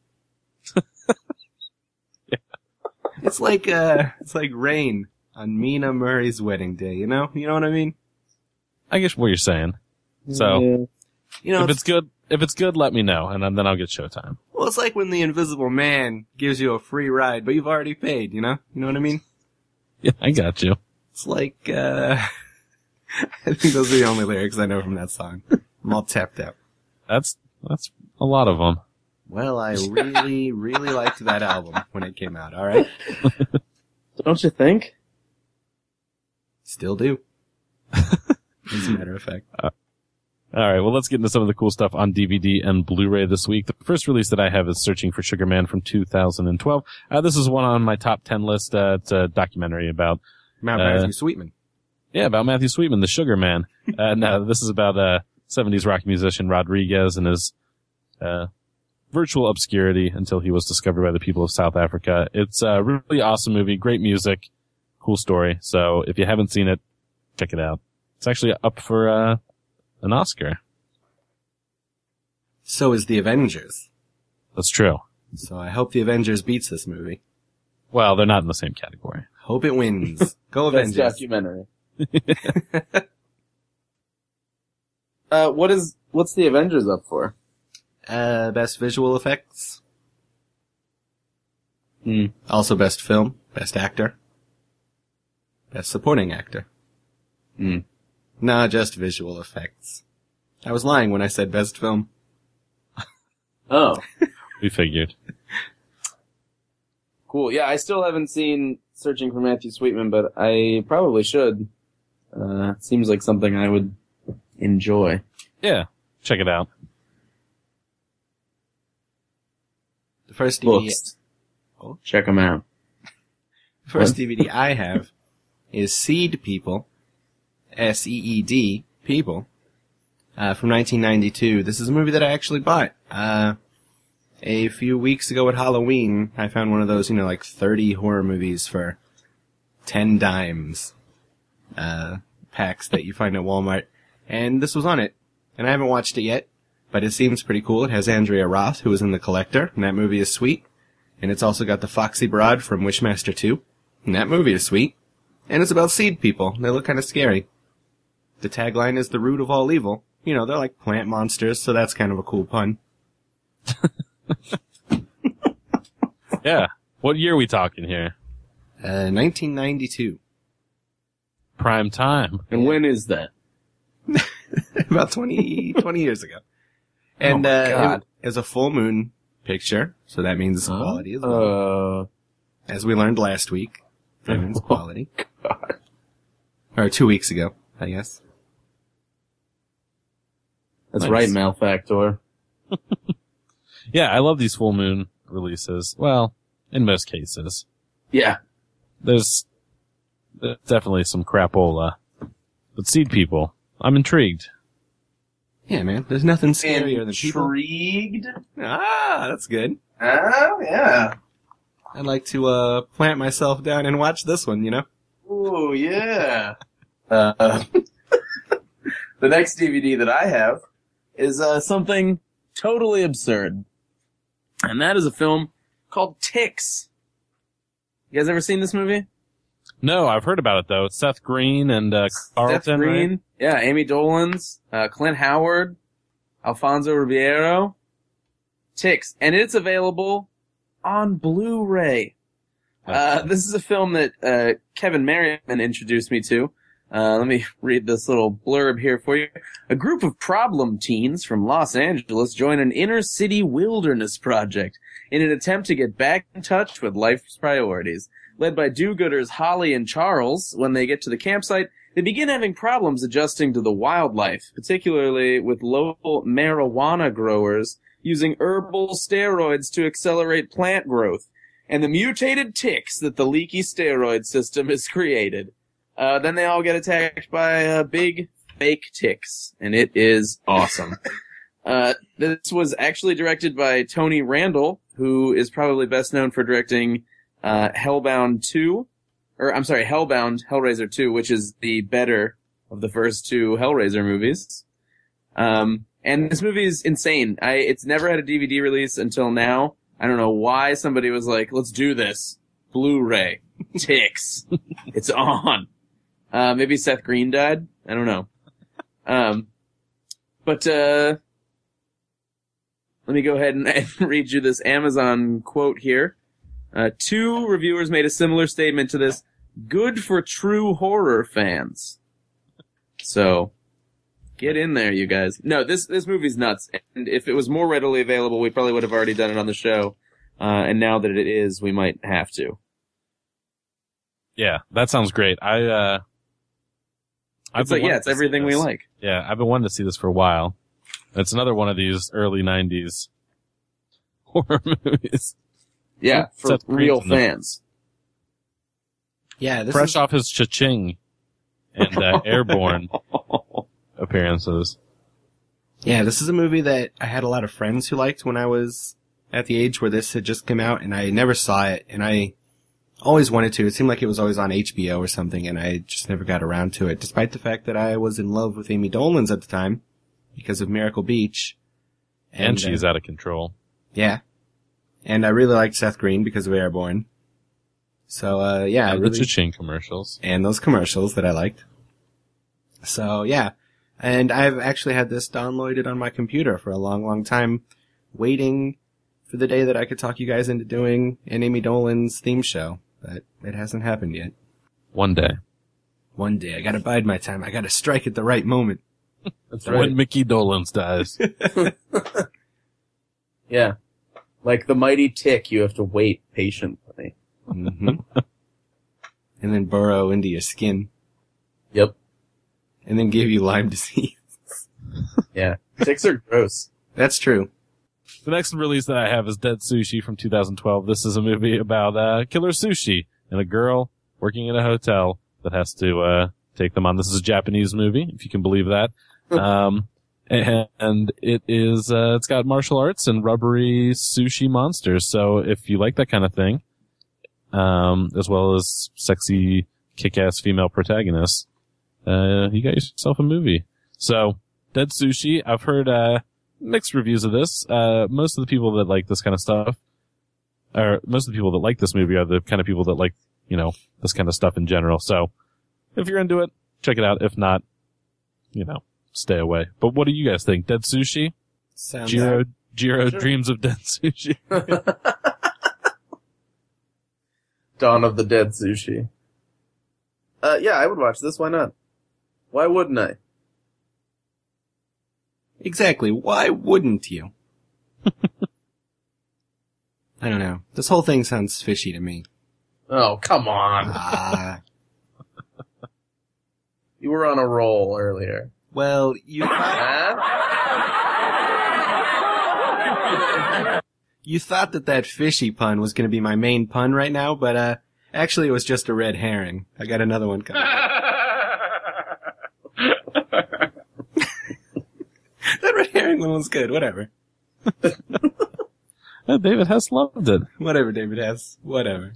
Yeah. It's like rain on Mina Murray's wedding day, you know? You know what I mean? I guess what you're saying. So, if it's good, let me know, and then I'll get Showtime. Well, it's like when the Invisible Man gives you a free ride, but you've already paid, you know? You know what I mean? Yeah, I got you. It's like, I think those are the only lyrics I know from that song. I'm all tapped out. That's a lot of them. Well, I really, really liked that album when it came out, alright? Don't you think? Still do. As a matter of fact. Alright, well let's get into some of the cool stuff on DVD and Blu-ray this week. The first release that I have is Searching for Sugar Man from 2012. This is one on my top 10 list. It's a documentary about Matthew Sweetman. Yeah, about Matthew Sweetman, the Sugar Man. This is about 70s rock musician Rodriguez and his virtual obscurity until he was discovered by the people of South Africa. It's a really awesome movie, great music, cool story. So if you haven't seen it, check it out. It's actually up for an Oscar. So is The Avengers. That's true. So I hope The Avengers beats this movie. Well, they're not in the same category. Hope it wins. Go Avengers. Best documentary. What's The Avengers up for? Best visual effects. Also best film, best actor, best supporting actor. Nah, just visual effects. I was lying when I said best film. Oh. We figured. Cool. Yeah, I still haven't seen Searching for Matthew Sweetman, but I probably should. Seems like something I would enjoy. Yeah, check it out. The first DVD... Books. Oh. Check them out. The first DVD I have is Seed People, SEED People, from 1992. This is a movie that I actually bought. A few weeks ago at Halloween, I found one of those, 30 horror movies for 10 dimes, packs that you find at Walmart. And this was on it. And I haven't watched it yet, but it seems pretty cool. It has Andrea Roth, who was in The Collector, and that movie is sweet. And it's also got the Foxy Broad from Wishmaster 2, and that movie is sweet. And it's about seed people. They look kind of scary. The tagline is the root of all evil. They're like plant monsters, so that's kind of a cool pun. Yeah. What year are we talking here? 1992. Prime time. And when is that? About 20 years ago. And, it was a full moon picture, so that means quality as well. As we learned last week, that means quality. God. Or 2 weeks ago, I guess. That's Nice. right, Malfactor. Yeah, I love these full moon releases. Well, in most cases. Yeah. There's definitely some crapola. But seed people, I'm intrigued. Yeah, man, there's nothing scarier than people. Intrigued? Ah, that's good. Oh, yeah. I'd like to, plant myself down and watch this one, Ooh, yeah. The next DVD that I have is something totally absurd. And that is a film called Ticks. You guys ever seen this movie? No, I've heard about it though. It's Seth Green and Carlton, Seth Green, right? yeah, Amy Dolenz, Clint Howard, Alfonso Ribeiro. Ticks. And it's available on Blu-ray. This is a film that Kevin Merriman introduced me to. Let me read this little blurb here for you. A group of problem teens from Los Angeles join an inner-city wilderness project in an attempt to get back in touch with life's priorities. Led by do-gooders Holly and Charles, when they get to the campsite, they begin having problems adjusting to the wildlife, particularly with local marijuana growers using herbal steroids to accelerate plant growth, and the mutated ticks that the leaky steroid system has created. Then they all get attacked by big fake ticks, and it is awesome. This was actually directed by Tony Randall, who is probably best known for directing Hellbound 2, Hellraiser 2, which is the better of the first two Hellraiser movies. And this movie is insane. It's never had a DVD release until now. I don't know why somebody was like, let's do this. Blu-ray. Ticks. It's on. Maybe Seth Green died. I don't know. But let me go ahead and read you this Amazon quote here. 2 reviewers made a similar statement to this. Good for true horror fans. So, get in there, you guys. No, this movie's nuts. And if it was more readily available, we probably would have already done it on the show. And now that it is, we might have to. Yeah, that sounds great. It's everything we like. Yeah, I've been wanting to see this for a while. It's another one of these early 90s horror movies. Yeah, for Seth real Green's in them. fans. Yeah, this Fresh is off his Cha-Ching and Airborne appearances. Yeah, this is a movie that I had a lot of friends who liked when I was at the age where this had just come out, and I never saw it, and I always wanted to. It seemed like it was always on HBO or something, and I just never got around to it, despite the fact that I was in love with Amy Dolenz at the time because of Miracle Beach. And she's out of control. Yeah. And I really liked Seth Green because of Airborne. So, yeah. And the Cha-Ching commercials. And those commercials that I liked. So, yeah. And I've actually had this downloaded on my computer for a long, long time, waiting for the day that I could talk you guys into doing an Amy Dolenz theme show. But it hasn't happened yet. One day. One day. I gotta bide my time. I gotta strike at the right moment. That's right. When Mickey Dolenz dies. Yeah. Like the mighty tick, you have to wait patiently. Mm-hmm. And then burrow into your skin. Yep. And then give you Lyme disease. Yeah. Ticks are gross. That's true. The next release that I have is Dead Sushi from 2012. This is a movie about killer sushi and a girl working in a hotel that has to take them on. This is a Japanese movie, if you can believe that. And it is, it's got martial arts and rubbery sushi monsters. So if you like that kind of thing, as well as sexy, kick-ass female protagonists, you got yourself a movie. So, Dead Sushi, I've heard, mixed reviews of this. Most of the people that like this kind of stuff, or most of the people that like this movie are the kind of people that like, this kind of stuff in general. So, if you're into it, check it out. If not, stay away. But what do you guys think? Dead Sushi? Jiro sure. Dreams of Dead Sushi. Dawn of the Dead Sushi. Yeah, I would watch this. Why not? Why wouldn't I? Exactly. Why wouldn't you? I don't know. This whole thing sounds fishy to me. Oh, come on. You were on a roll earlier. Well, you thought that fishy pun was going to be my main pun right now, but actually it was just a red herring. I got another one coming. That red herring one was good. Whatever. David Hess loved it. Whatever, David Hess. Whatever.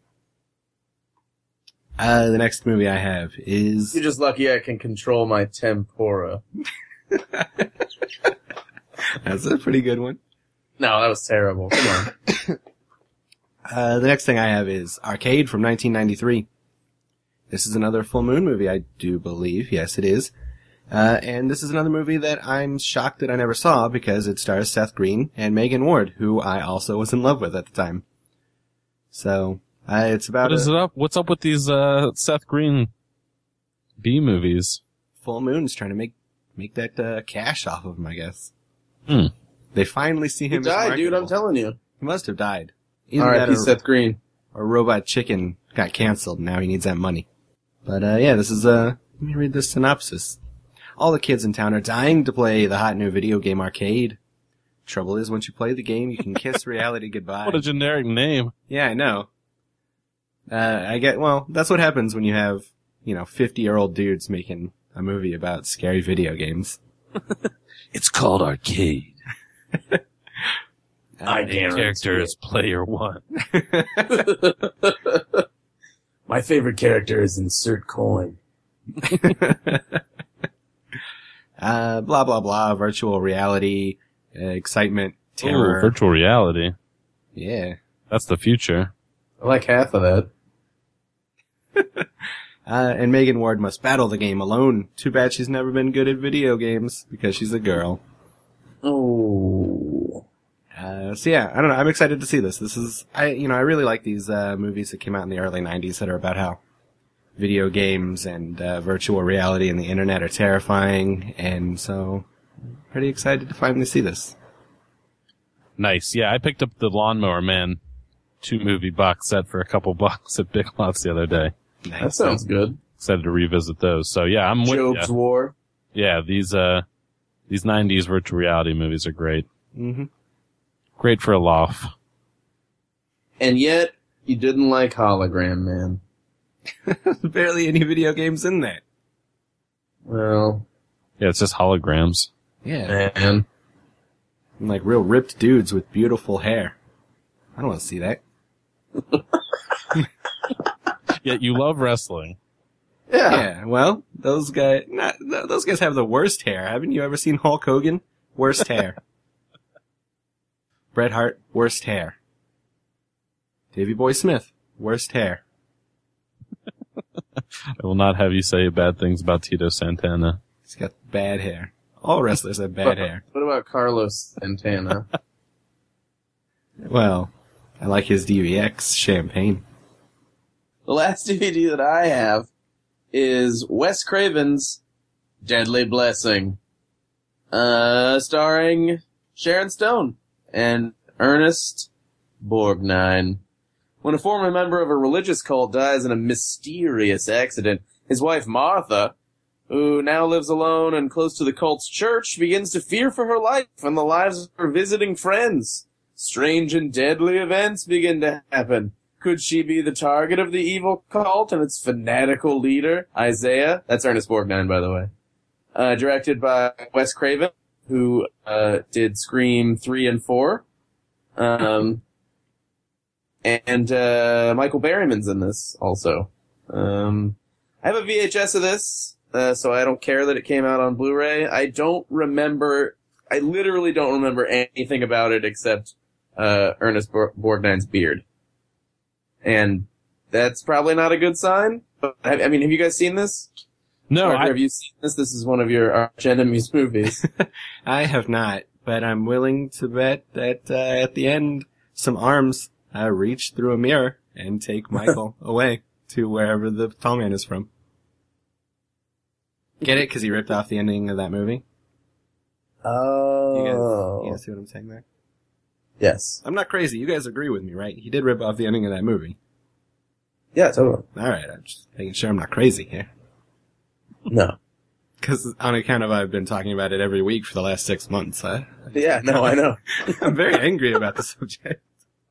The next movie I have is... You're just lucky I can control my tempura. That's a pretty good one. No, that was terrible. Come on. The next thing I have is Arcade from 1993. This is another full moon movie, I do believe. Yes, it is. And this is another movie that I'm shocked that I never saw because it stars Seth Green and Megan Ward, who I also was in love with at the time. So... it's about What's up with these Seth Green B movies? Full Moon's trying to make that cash off of him, I guess. They finally see him. He died, dude. I'm telling you. He must have died. R.I.P. Seth Green. Or Robot Chicken got canceled. Now he needs that money. But yeah, this is let me read this synopsis. All the kids in town are dying to play the hot new video game Arcade. Trouble is, once you play the game, you can kiss reality goodbye. What a generic name. Yeah, I know. That's what happens when you have, 50-year-old dudes making a movie about scary video games. It's called Arcade. I guarantee character is Player One. My favorite character is Insert Coin. Blah, blah, blah, virtual reality, excitement, terror. Ooh, virtual reality. Yeah. That's the future. I like half of that. And Megan Ward must battle the game alone. Too bad she's never been good at video games because she's a girl. Oh. So yeah, I don't know. I'm excited to see this. I really like these movies that came out in the early 90s that are about how video games and virtual reality and the internet are terrifying, and so I'm pretty excited to finally see this. Nice. Yeah, I picked up the Lawnmower Man 2-movie box set for a couple bucks at Big Lots the other day. Nice. That sounds good. Excited to revisit those. So yeah, I'm with you. Job's War. Yeah, these 90s virtual reality movies are great. Mm-hmm. Great for a laugh. And yet, you didn't like Hologram Man. Barely any video games in that. Well. Yeah, it's just holograms. Yeah. Man. And like real ripped dudes with beautiful hair. I don't want to see that. Yet you love wrestling. Yeah. Well, those guys have the worst hair. Haven't you ever seen Hulk Hogan? Worst hair. Bret Hart, worst hair. Davey Boy Smith, worst hair. I will not have you say bad things about Tito Santana. He's got bad hair. All wrestlers have bad hair. What about Carlos Santana? Well, I like his DVX champagne. The last DVD that I have is Wes Craven's Deadly Blessing, starring Sharon Stone and Ernest Borgnine. When a former member of a religious cult dies in a mysterious accident, his wife Martha, who now lives alone and close to the cult's church, begins to fear for her life and the lives of her visiting friends. Strange and deadly events begin to happen. Could she be the target of the evil cult and its fanatical leader, Isaiah? That's Ernest Borgnine, by the way. Directed by Wes Craven, who did Scream 3 and 4. And Michael Berryman's in this also. I have a VHS of this, so I don't care that it came out on Blu-ray. I literally don't remember anything about it except Ernest Borgnine's beard. And that's probably not a good sign. But, I mean, have you guys seen this? No. Parker, have you seen this? This is one of your arch enemies movies. I have not, but I'm willing to bet that at the end, some arms reach through a mirror and take Michael away to wherever the tall man is from. Get it? Because he ripped off the ending of that movie? Oh. You guys see what I'm saying there? Yes. I'm not crazy. You guys agree with me, right? He did rip off the ending of that movie. Yeah, totally. Alright, I'm just making sure I'm not crazy here. No. Because on account of I've been talking about it every week for the last 6 months. Yeah, no, I know. I'm very angry about the subject.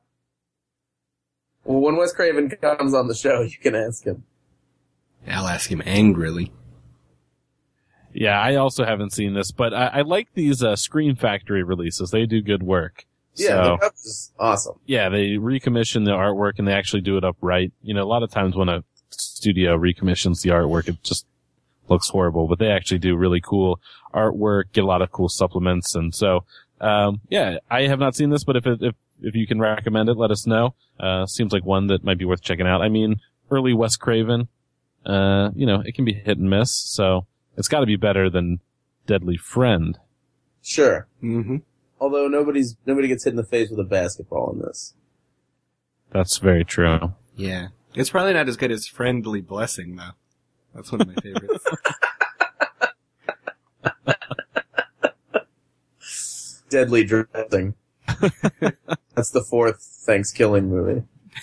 Well, when Wes Craven comes on the show, you can ask him. I'll ask him angrily. Yeah, I also haven't seen this, but I like these Scream Factory releases. They do good work. Yeah, So, the cup is awesome. yeah, they recommission the artwork and they actually do it up right. You know, a lot of times when a studio recommissions the artwork, it just looks horrible, but they actually do really cool artwork, get a lot of cool supplements. And so, yeah, I have not seen this, but if you can recommend it, let us know. Seems like one that might be worth checking out. I mean, early Wes Craven, you know, it can be hit and miss, so it's gotta be better than Deadly Friend. Sure. Mm-hmm. Although nobody gets hit in the face with a basketball in this. That's very true. Yeah. It's probably not as good as Friendly Blessing, though. That's one of my favorites. Deadly Drifting. That's the fourth Thanksgiving movie.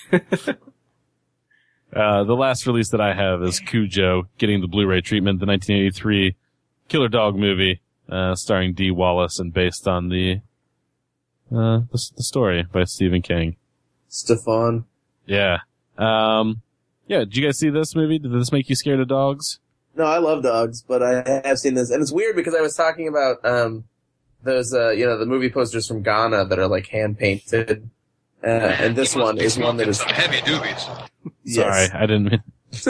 The last release that I have is Cujo getting the Blu-ray treatment, the 1983 Killer Dog movie, starring Dee Wallace and based on the story by Stephen King. Stefan. Yeah. Yeah, did you guys see this movie? Did this make you scared of dogs? No, I love dogs, but I have seen this. And it's weird because I was talking about, those, the movie posters from Ghana that are like hand painted. And this one is one that is heavy doobies. Yes. Sorry, I didn't mean.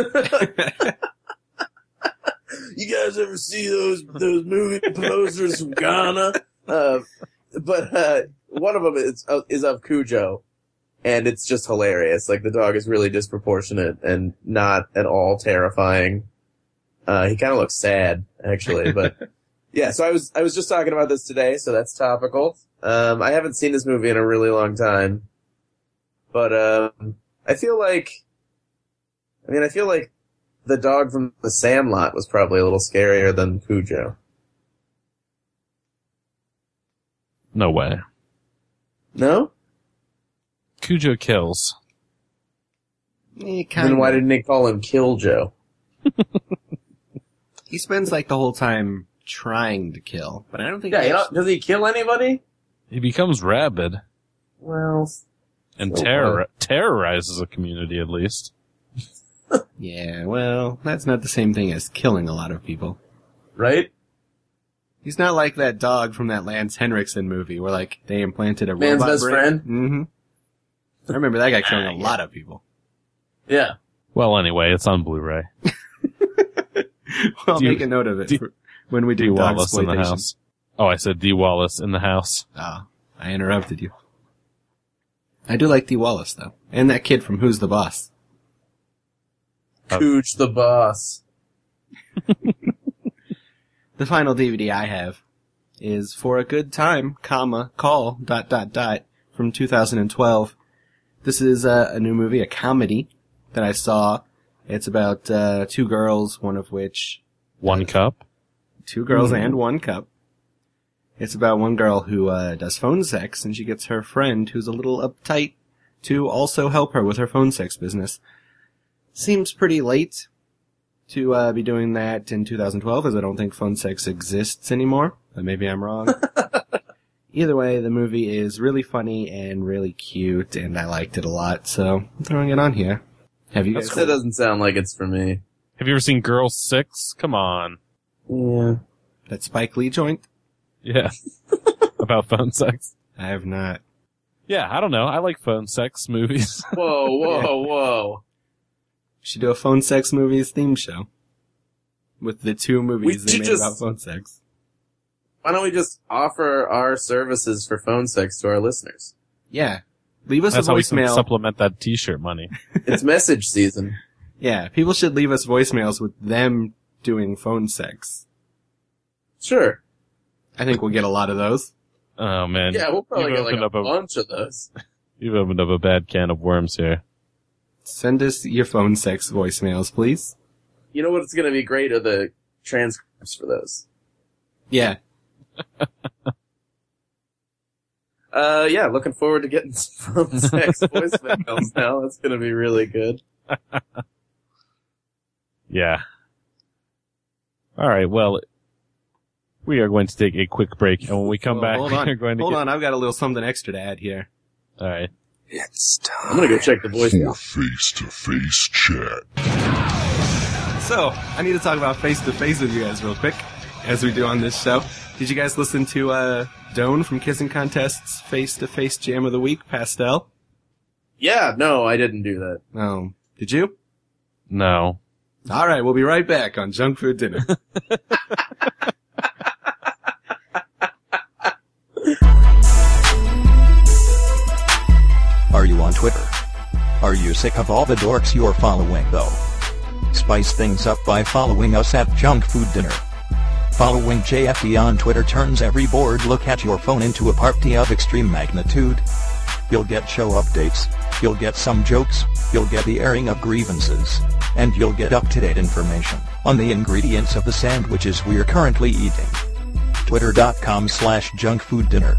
You guys ever see those movie posters from Ghana? But one of them is of Cujo. And it's just hilarious. Like, the dog is really disproportionate and not at all terrifying. He kind of looks sad, actually, but yeah, so I was just talking about this today, so that's topical. I haven't seen this movie in a really long time, but, I feel like the dog from The Sandlot was probably a little scarier than Cujo. No way. No? Cujo kills. Then why didn't they call him Killjoe? He spends like the whole time trying to kill, but I don't think. Yeah, does he kill anybody? He becomes rabid. Well, and so terrorizes a community at least. Yeah, well, that's not the same thing as killing a lot of people, right? He's not like that dog from that Lance Henriksen movie where like they implanted a Man's robot Best brain. Friend. Mm-hmm. I remember that guy killing a lot of people. Yeah. Well, anyway, it's on Blu-ray. I'll make a note of it for when we do Dee dog Wallace in the exploitation. house. Oh, I said Dee Wallace in the house. Oh, I interrupted you. I do like Dee Wallace though, and that kid from Who's the Boss. Cooch the Boss. The final DVD I have is For a Good Time, call, ... from 2012. This is a new movie, a comedy that I saw. It's about two girls, one of which... One cup? Two girls and one cup. It's about one girl who does phone sex, and she gets her friend, who's a little uptight, to also help her with her phone sex business. Seems pretty late to be doing that in 2012, as I don't think phone sex exists anymore. But maybe I'm wrong. Either way, the movie is really funny and really cute, and I liked it a lot, so I'm throwing it on here. Have you guys? That doesn't sound like it's for me. Have you ever seen Girl 6? Come on. Yeah. That Spike Lee joint? Yeah. About phone sex. I have not. Yeah, I don't know. I like phone sex movies. Whoa. Should do a phone sex movies theme show. With the 2 movies they made about phone sex. Why don't we just offer our services for phone sex to our listeners? Yeah. Leave us That's a how we can voicemail. supplement that t-shirt money. It's message season. Yeah, people should leave us voicemails with them doing phone sex. Sure. I think we'll get a lot of those. Oh, man. Yeah, we'll probably You've get like opened a up bunch of those. You've opened up a bad can of worms here. Send us your phone sex voicemails, please. You know what's going to be great are the transcripts for those. Yeah. Yeah, looking forward to getting some phone sex voicemails now. That's going to be really good. Yeah. All right, well, we are going to take a quick break, and when we come back, hold on. we're going to Hold on, I've got a little something extra to add here. All right. It's time. I'm going to go check the voicemail. For face-to-face chat. So, I need to talk about face-to-face with you guys real quick, as we do on this show. Did you guys listen to Doan from Kissing Contest's face-to-face jam of the week, Pastel? Yeah, no, I didn't do that. Oh, did you? No. All right, we'll be right back on Junk Food Dinner. Are you on Twitter? Are you sick of all the dorks you're following though? Spice things up by following us at Junk Food Dinner. Following JFD on Twitter turns every bored look at your phone into a party of extreme magnitude. You'll get show updates, you'll get some jokes, you'll get the airing of grievances, and you'll get up-to-date information on the ingredients of the sandwiches we're currently eating. Twitter.com/junkfooddinner.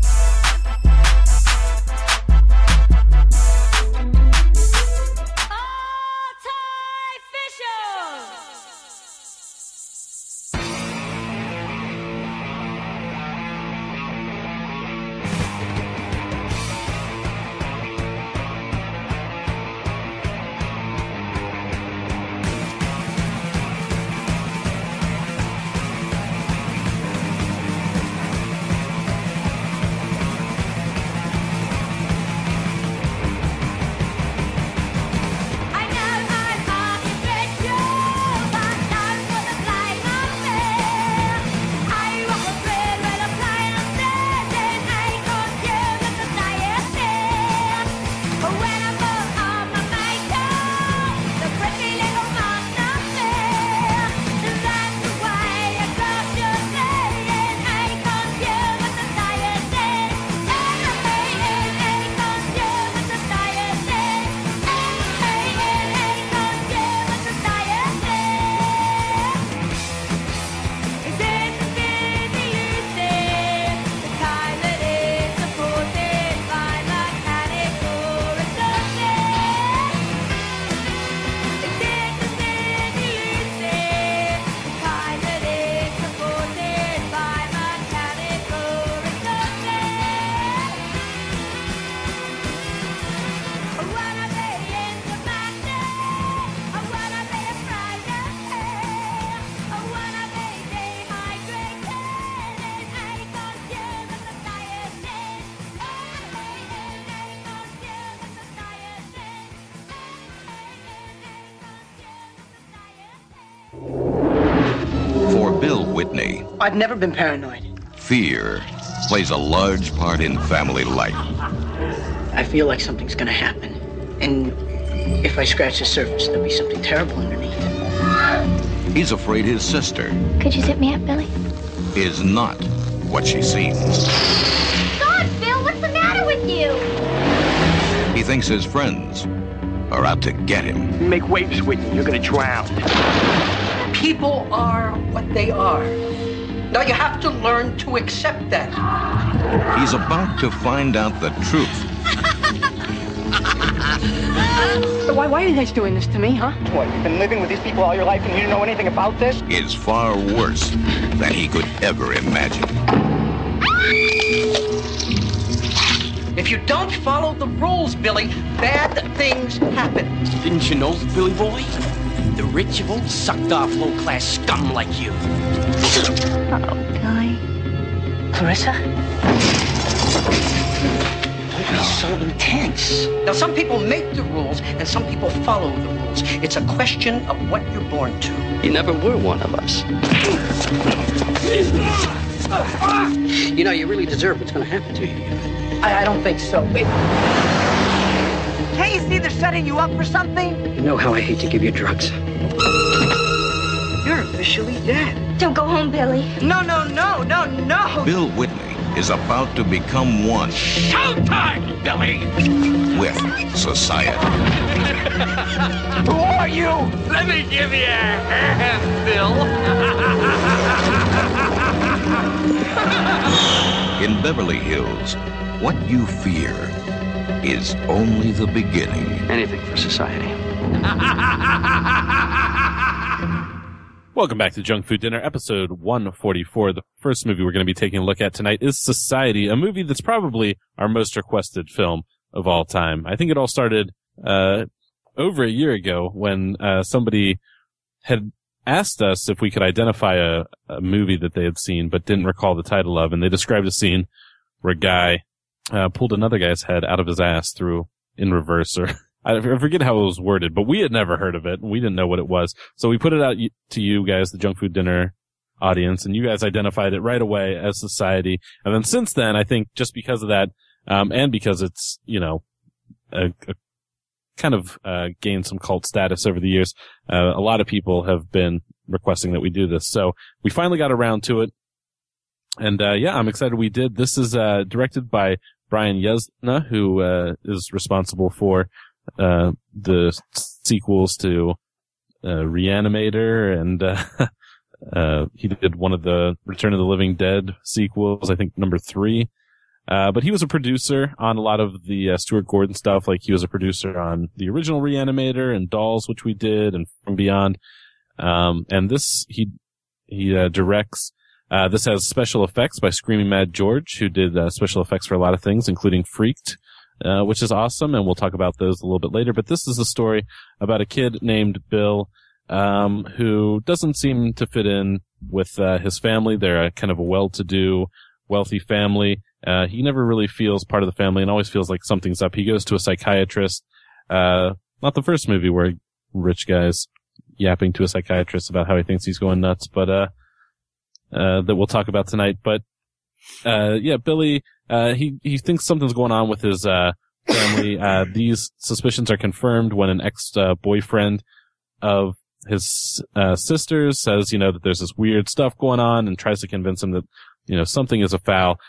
I've never been paranoid. Fear plays a large part in family life. I feel like something's gonna happen. And if I scratch the surface, there'll be something terrible underneath. He's afraid his sister Could you zip me up, Billy? is not what she seems. God, Bill, what's the matter with you? He thinks his friends are out to get him. You make waves, Whitney, you're gonna drown. People are what they are. Now you have to learn to accept that. He's about to find out the truth. So why are you guys doing this to me, huh? What, you've been living with these people all your life and you didn't know anything about this? Is far worse than he could ever imagine. If you don't follow the rules, Billy, bad things happen. Didn't you know, Billy boy? The rich have always sucked off low-class scum like you. Uh-oh, Billy. Clarissa? Don't be so intense. Now, some people make the rules, and some people follow the rules. It's a question of what you're born to. You never were one of us. You know, you really deserve what's going to happen to you. I don't think so. Wait. Can't you see they're setting you up for something? You know how I hate to give you drugs. You're officially dead. Don't go home, Billy. No. Bill Whitney is about to become one. Showtime, Billy! With society. Who are you? Let me give you a hand, Bill. In Beverly Hills, what you fear is only the beginning. Anything for society. Welcome back to Junk Food Dinner, episode 144. The first movie we're going to be taking a look at tonight is Society, a movie that's probably our most requested film of all time. I think it all started over a year ago when somebody had asked us if we could identify a movie that they had seen but didn't recall the title of, and they described a scene where a guy pulled another guy's head out of his ass in reverse, or I forget how it was worded, but we had never heard of it. We didn't know what it was. So we put it out to you guys, the Junk Food Dinner audience, and you guys identified it right away as Society. And then since then, I think just because of that, and because it's, a kind of gained some cult status over the years, a lot of people have been requesting that we do this. So we finally got around to it. And I'm excited we did. This is directed by Brian Yuzna, who is responsible for the sequels to Reanimator, and he did one of the Return of the Living Dead sequels, I think number 3. But he was a producer on a lot of the Stuart Gordon stuff. Like, he was a producer on the original Reanimator and Dolls, which we did, and From Beyond. And this, he directs. This has special effects by Screaming Mad George, who did special effects for a lot of things, including Freaked, which is awesome, and we'll talk about those a little bit later. But this is a story about a kid named Bill, who doesn't seem to fit in with his family. They're a kind of a well-to-do, wealthy family. He never really feels part of the family and always feels like something's up. He goes to a psychiatrist. Not the first movie where a rich guy's yapping to a psychiatrist about how he thinks he's going nuts, but that we'll talk about tonight. But Billy, he thinks something's going on with his family. These suspicions are confirmed when an ex-boyfriend of his sisters says, that there's this weird stuff going on, and tries to convince him that, something is afoul.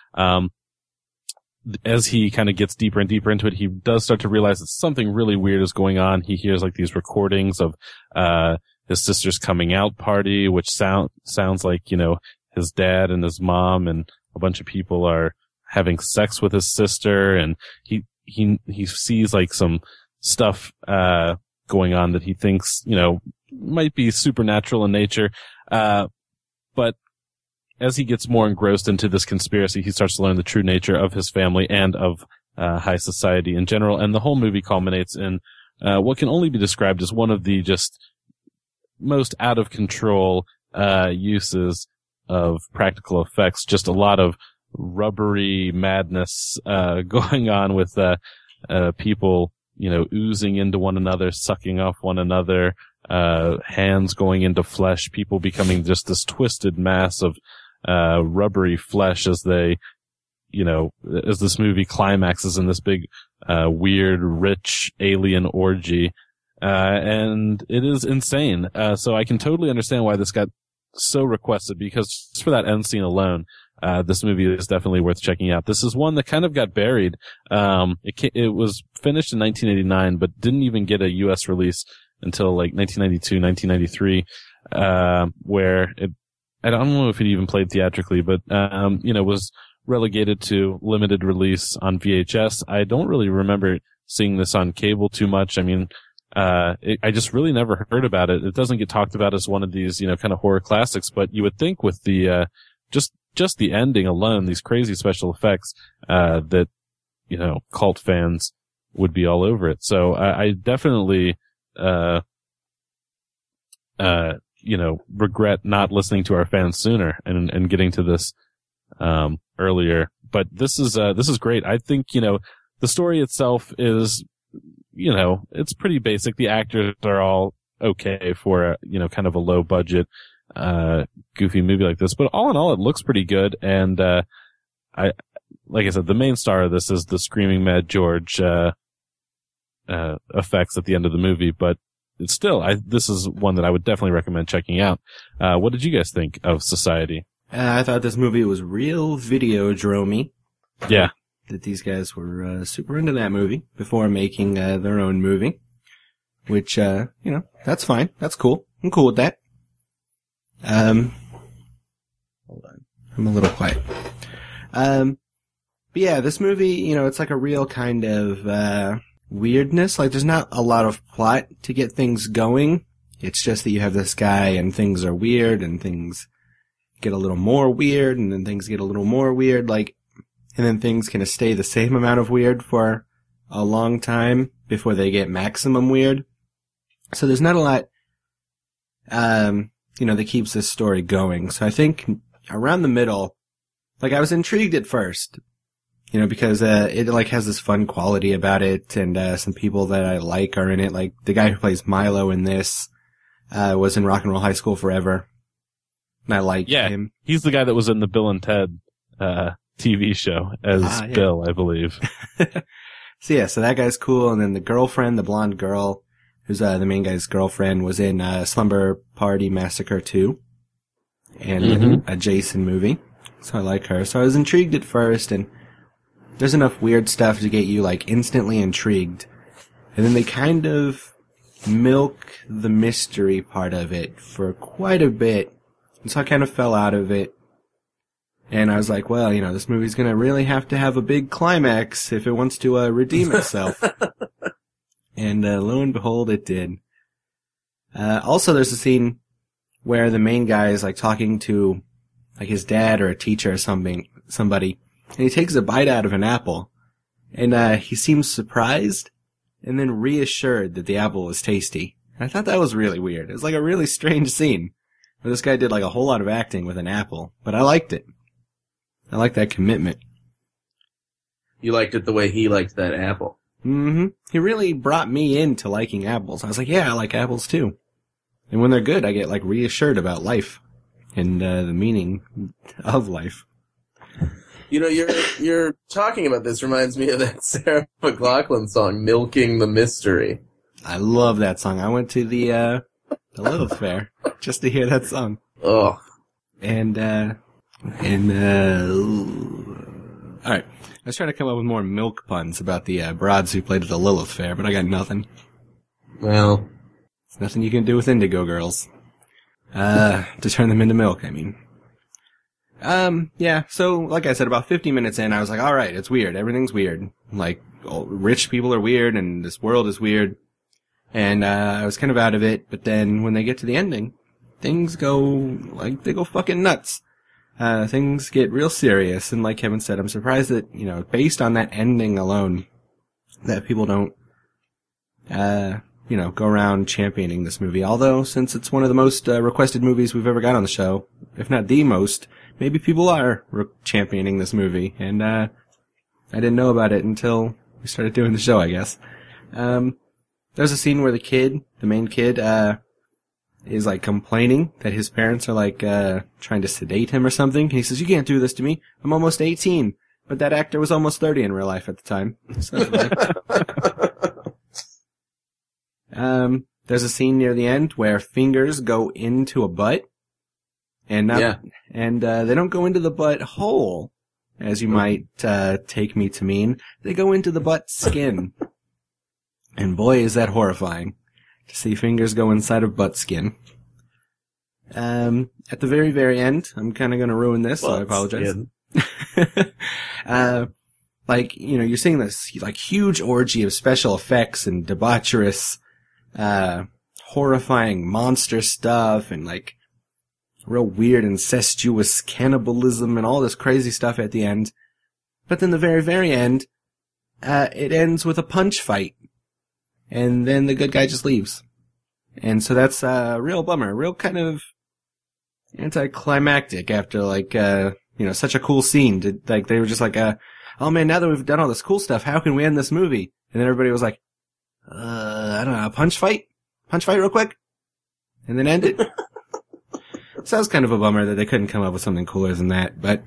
As he kind of gets deeper and deeper into it, he does start to realize that something really weird is going on. He hears like these recordings of his sister's coming out party, which sounds like, his dad and his mom and a bunch of people are having sex with his sister, and he sees like some stuff going on that he thinks, might be supernatural in nature. But as he gets more engrossed into this conspiracy, he starts to learn the true nature of his family and of high society in general. And the whole movie culminates in what can only be described as one of the just most out of control uses of practical effects. Just a lot of rubbery madness going on with people, oozing into one another, sucking off one another, hands going into flesh, people becoming just this twisted mass of rubbery flesh as they, as this movie climaxes in this big, weird, rich alien orgy. And it is insane. So I can totally understand why this got so requested, because just for that end scene alone, this movie is definitely worth checking out. This is one that kind of got buried. It was finished in 1989, but didn't even get a U.S. release until like 1992, 1993, where I don't know if it even played theatrically, but, was relegated to limited release on VHS. I don't really remember seeing this on cable too much. I mean, I just really never heard about it. It doesn't get talked about as one of these, kind of horror classics, but you would think with the, just just the ending alone, these crazy special effects, that, cult fans would be all over it. So I definitely, regret not listening to our fans sooner and getting to this, earlier. But this is great. I think, the story itself is, it's pretty basic. The actors are all okay for kind of a low budget, goofy movie like this. But all in all, it looks pretty good. And, like I said, the main star of this is the Screaming Mad George, effects at the end of the movie. But it's still, this is one that I would definitely recommend checking out. What did you guys think of Society? I thought this movie was real Videodrome-y. Yeah. That these guys were super into that movie before making their own movie. Which, that's fine. That's cool. I'm cool with that. Hold on. I'm a little quiet. But yeah, this movie, it's like a real kind of weirdness. Like, there's not a lot of plot to get things going. It's just that you have this guy and things are weird and things get a little more weird and then things get a little more weird, and then things kind of stay the same amount of weird for a long time before they get maximum weird. So there's not a lot, that keeps this story going. So I think around the middle, I was intrigued at first, because, it has this fun quality about it and, some people that I like are in it. Like the guy who plays Milo in this, was in Rock and Roll High School forever. And I like him. He's the guy that was in the Bill and Ted, TV show as Bill, I believe. So that guy's cool. And then the girlfriend, the blonde girl, who's, the main guy's girlfriend, was in, Slumber Party Massacre 2 and a Jason movie. So I like her. So I was intrigued at first, and there's enough weird stuff to get you, instantly intrigued. And then they kind of milk the mystery part of it for quite a bit. And so I kind of fell out of it. And I was like, well, this movie's gonna really have to have a big climax if it wants to, redeem itself. And, lo and behold, it did. Also there's a scene where the main guy is, talking to, his dad or a teacher or somebody, and he takes a bite out of an apple. And, he seems surprised and then reassured that the apple was tasty. And I thought that was really weird. It was a really strange scene. Where this guy did a whole lot of acting with an apple, but I liked it. I liked that commitment. You liked it the way he liked that apple. Mm-hmm. He really brought me into liking apples. I was like, yeah, I like apples too. And when they're good, I get reassured about life and the meaning of life. You're talking about this reminds me of that Sarah McLachlan song, "Milking the Mystery." I love that song. I went to the Lilith Fair just to hear that song. Oh. And alright. I was trying to come up with more milk puns about the broads who played at the Lilith Fair, but I got nothing. Well. There's nothing you can do with Indigo Girls. To turn them into milk, I mean. Yeah, so, like I said, about 50 minutes in, I was like, alright, it's weird. Everything's weird. Rich people are weird, and this world is weird. And, I was kind of out of it, but then when they get to the ending, things go, they go fucking nuts. Things get real serious, and like Kevin said, I'm surprised that, based on that ending alone, that people don't, go around championing this movie. Although, since it's one of the most, requested movies we've ever got on the show, if not the most, maybe people are championing this movie, and, I didn't know about it until we started doing the show, I guess. There's a scene where the main kid, is complaining that his parents are trying to sedate him or something. And he says, "You can't do this to me. I'm almost 18. But that actor was almost 30 in real life at the time. So, there's a scene near the end where fingers go into a butt. And they don't go into the butt hole, as you might, take me to mean. They go into the butt skin. And boy, is that horrifying. To see fingers go inside of butt skin. At the very, very end, I'm kind of going to ruin this, so I apologize. You're seeing this, huge orgy of special effects and debaucherous, horrifying monster stuff and, real weird incestuous cannibalism and all this crazy stuff at the end. But then the very, very end, it ends with a punch fight. And then the good guy just leaves. And so that's a real bummer, real kind of anticlimactic after such a cool scene. They were just like, oh man, now that we've done all this cool stuff, how can we end this movie? And then everybody was like, I don't know, a punch fight real quick? And then end it? So that was kind of a bummer that they couldn't come up with something cooler than that. But,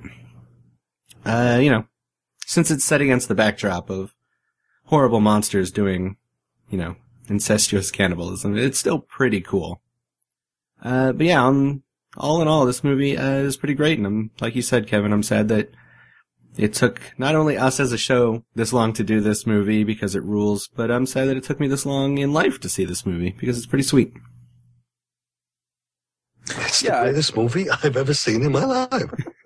since it's set against the backdrop of horrible monsters doing, incestuous cannibalism, it's still pretty cool. But yeah, all in all, this movie is pretty great. And like you said, Kevin, I'm sad that it took not only us as a show this long to do this movie because it rules, but I'm sad that it took me this long in life to see this movie because it's pretty sweet. It's the greatest movie I've ever seen in my life.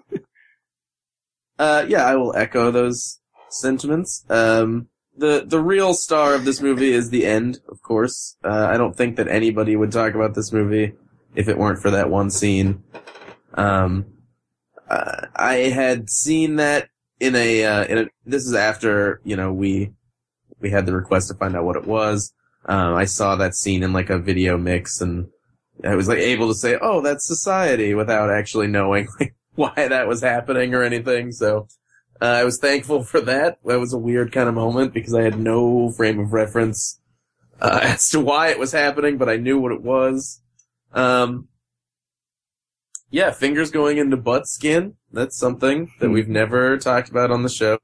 I will echo those sentiments. The real star of this movie is the end, of course. I don't think that anybody would talk about this movie if it weren't for that one scene. I had seen that in a this is after, we had the request to find out what it was. I saw that scene in like a video mix and I was like able to say, oh, that's Society without actually knowing why that was happening or anything. So, I was thankful for that. That was a weird kind of moment because I had no frame of reference, as to why it was happening, but I knew what it was. Fingers going into butt skin. That's something that we've never talked about on the show.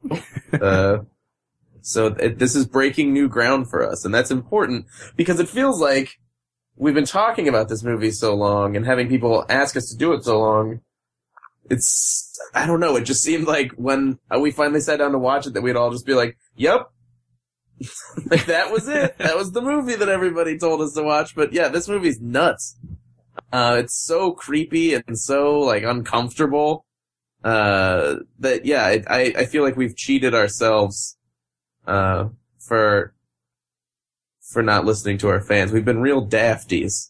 So this is breaking new ground for us, and that's important because it feels like we've been talking about this movie so long and having people ask us to do it so long. I don't know, it just seemed like when we finally sat down to watch it that we'd all just be like, yep. Like that was it. That was the movie that everybody told us to watch. But yeah, this movie's nuts. It's so creepy and so uncomfortable, that I feel like we've cheated ourselves, for not listening to our fans. We've been real dafties.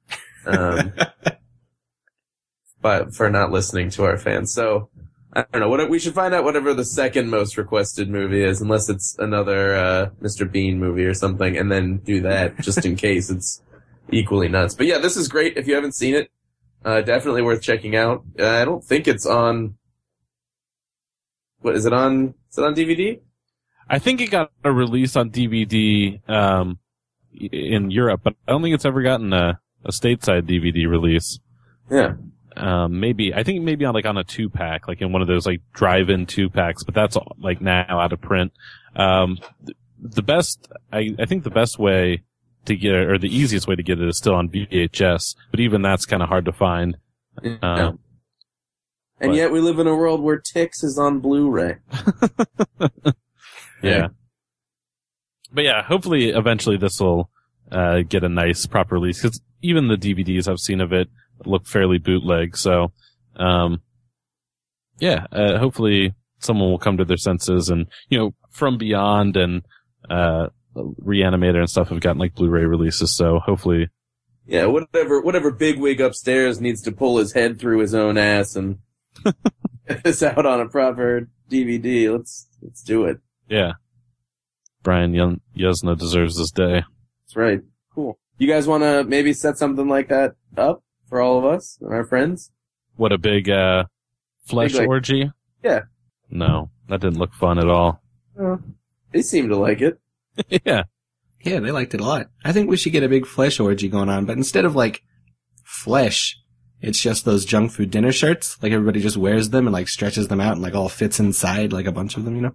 But for not listening to our fans. So, I don't know. We should find out whatever the second most requested movie is, unless it's another, Mr. Bean movie or something, and then do that, just in case it's equally nuts. But yeah, this is great. If you haven't seen it, definitely worth checking out. I don't think it's on, is it on DVD? I think it got a release on DVD, in Europe, but I don't think it's ever gotten a stateside DVD release. Yeah. Maybe on a 2-pack, like in one of those drive-in 2-packs, but that's now out of print. I think the best way to get it, or the easiest way to get it, is still on VHS, but even that's kind of hard to find. And yet we live in a world where Tix is on Blu-ray. Yeah. But yeah, hopefully eventually this will get a nice proper release, because even the DVDs I've seen of it look fairly bootleg. So, hopefully someone will come to their senses, and From Beyond and Reanimator and stuff have gotten Blu-ray releases. So hopefully, yeah, whatever bigwig upstairs needs to pull his head through his own ass and get this out on a proper DVD. Let's do it. Yeah, Brian Yuzna deserves this day. That's right. Cool. You guys want to maybe set something like that up for all of us and our friends? What, a big flesh orgy? Yeah. No, that didn't look fun at all. They seem to like it. Yeah. Yeah, they liked it a lot. I think we should get a big flesh orgy going on, but instead of flesh, it's just those junk food dinner shirts. Everybody just wears them and stretches them out and all fits inside a bunch of them,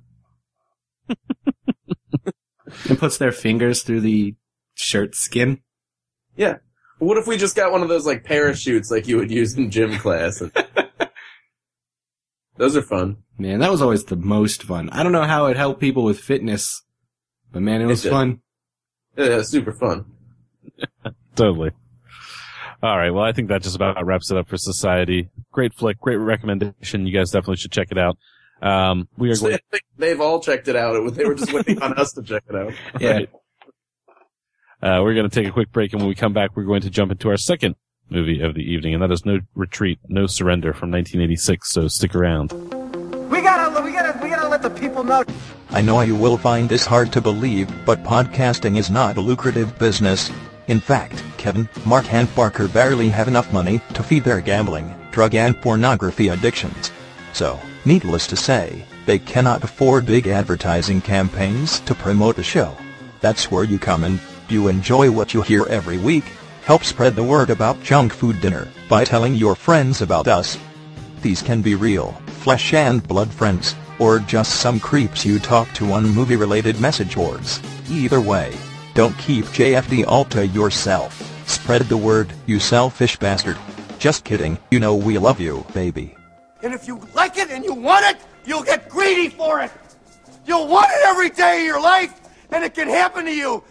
and puts their fingers through the shirt skin. Yeah. What if we just got one of those parachutes you would use in gym class? Those are fun. Man, that was always the most fun. I don't know how it helped people with fitness, but man, it was fun. Yeah, super fun. Totally. All right. Well, I think that just about wraps it up for Society. Great flick, great recommendation. You guys definitely should check it out. I think they've all checked it out. They were just waiting on us to check it out. Yeah. Right. We're going to take a quick break, and when we come back, we're going to jump into our second movie of the evening, and that is No Retreat, No Surrender from 1986, so stick around. We gotta let the people know. I know you will find this hard to believe, but podcasting is not a lucrative business. In fact, Kevin, Mark and Parker barely have enough money to feed their gambling, drug and pornography addictions. So, needless to say, they cannot afford big advertising campaigns to promote the show. That's where you come in. You enjoy what you hear every week. Help spread the word about Junk Food Dinner by telling your friends about us. These can be real, flesh and blood friends, or just some creeps you talk to on movie-related message boards. Either way, don't keep JFD all to yourself. Spread the word, you selfish bastard. Just kidding, you know we love you, baby. And if you like it and you want it, you'll get greedy for it. You'll want it every day of your life, and it can happen to you.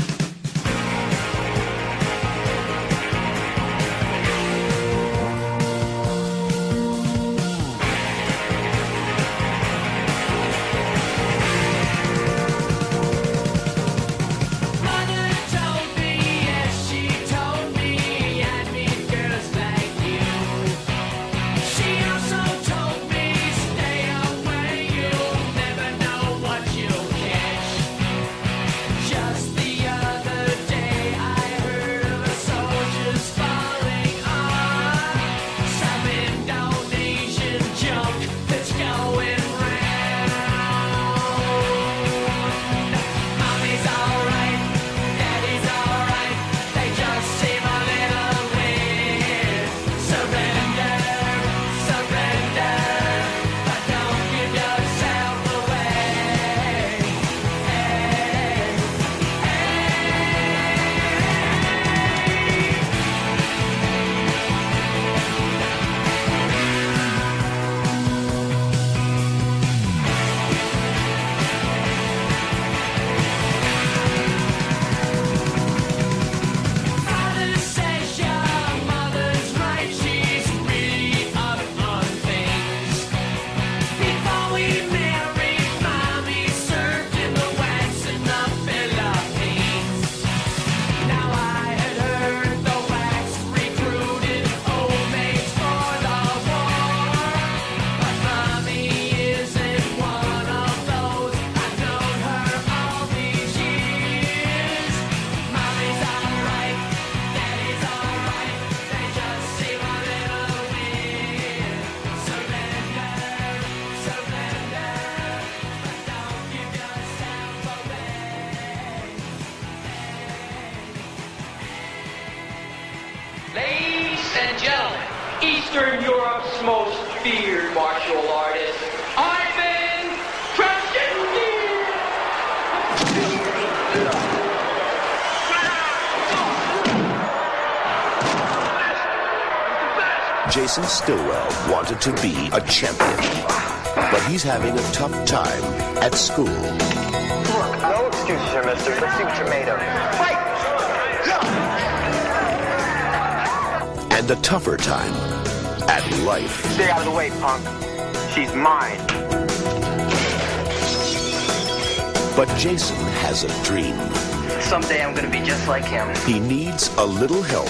Eastern Europe's most feared martial artist, Ivan Krasinski! Jason Stillwell wanted to be a champion, but he's having a tough time at school. Look, no excuses here, mister. Let's see what you're made of. Fight! And a tougher time at life. Stay out of the way, punk. She's mine. But Jason has a dream. Someday I'm gonna be just like him. He needs a little help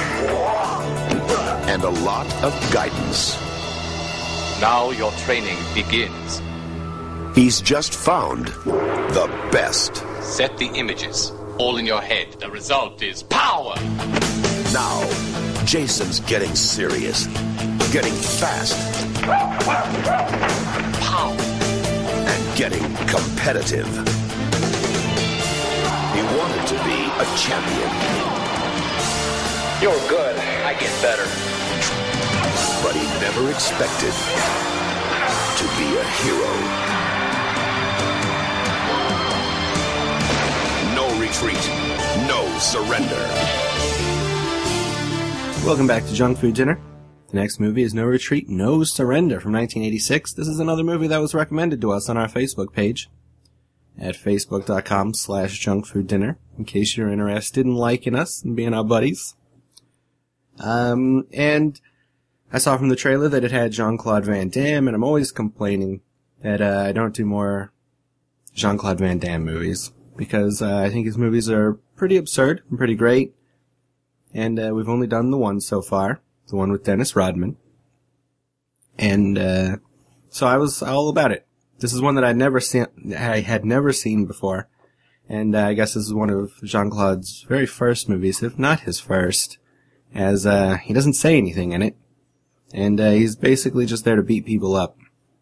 and a lot of guidance. Now your training begins. He's just found the best. Set the images, all in your head. The result is power! Now, Jason's getting serious, getting fast, Power! and getting competitive. He wanted to be a champion. You're good. I get better. But he never expected to be a hero. No retreat, no surrender. Welcome back to Junk Food Dinner. The next movie is No Retreat, No Surrender from 1986. This is another movie that was recommended to us on our Facebook page at facebook.com/junkfooddinner, in case you're interested in liking us and being our buddies. And I saw from the trailer that it had Jean-Claude Van Damme, and I'm always complaining that I don't do more Jean-Claude Van Damme movies, because I think his movies are pretty absurd and pretty great. And we've only done the one so far, the one with Dennis Rodman. And so I was all about it. This is one that I had never seen before. And I guess this is one of Jean-Claude's very first movies, if not his first, as he doesn't say anything in it. And he's basically just there to beat people up.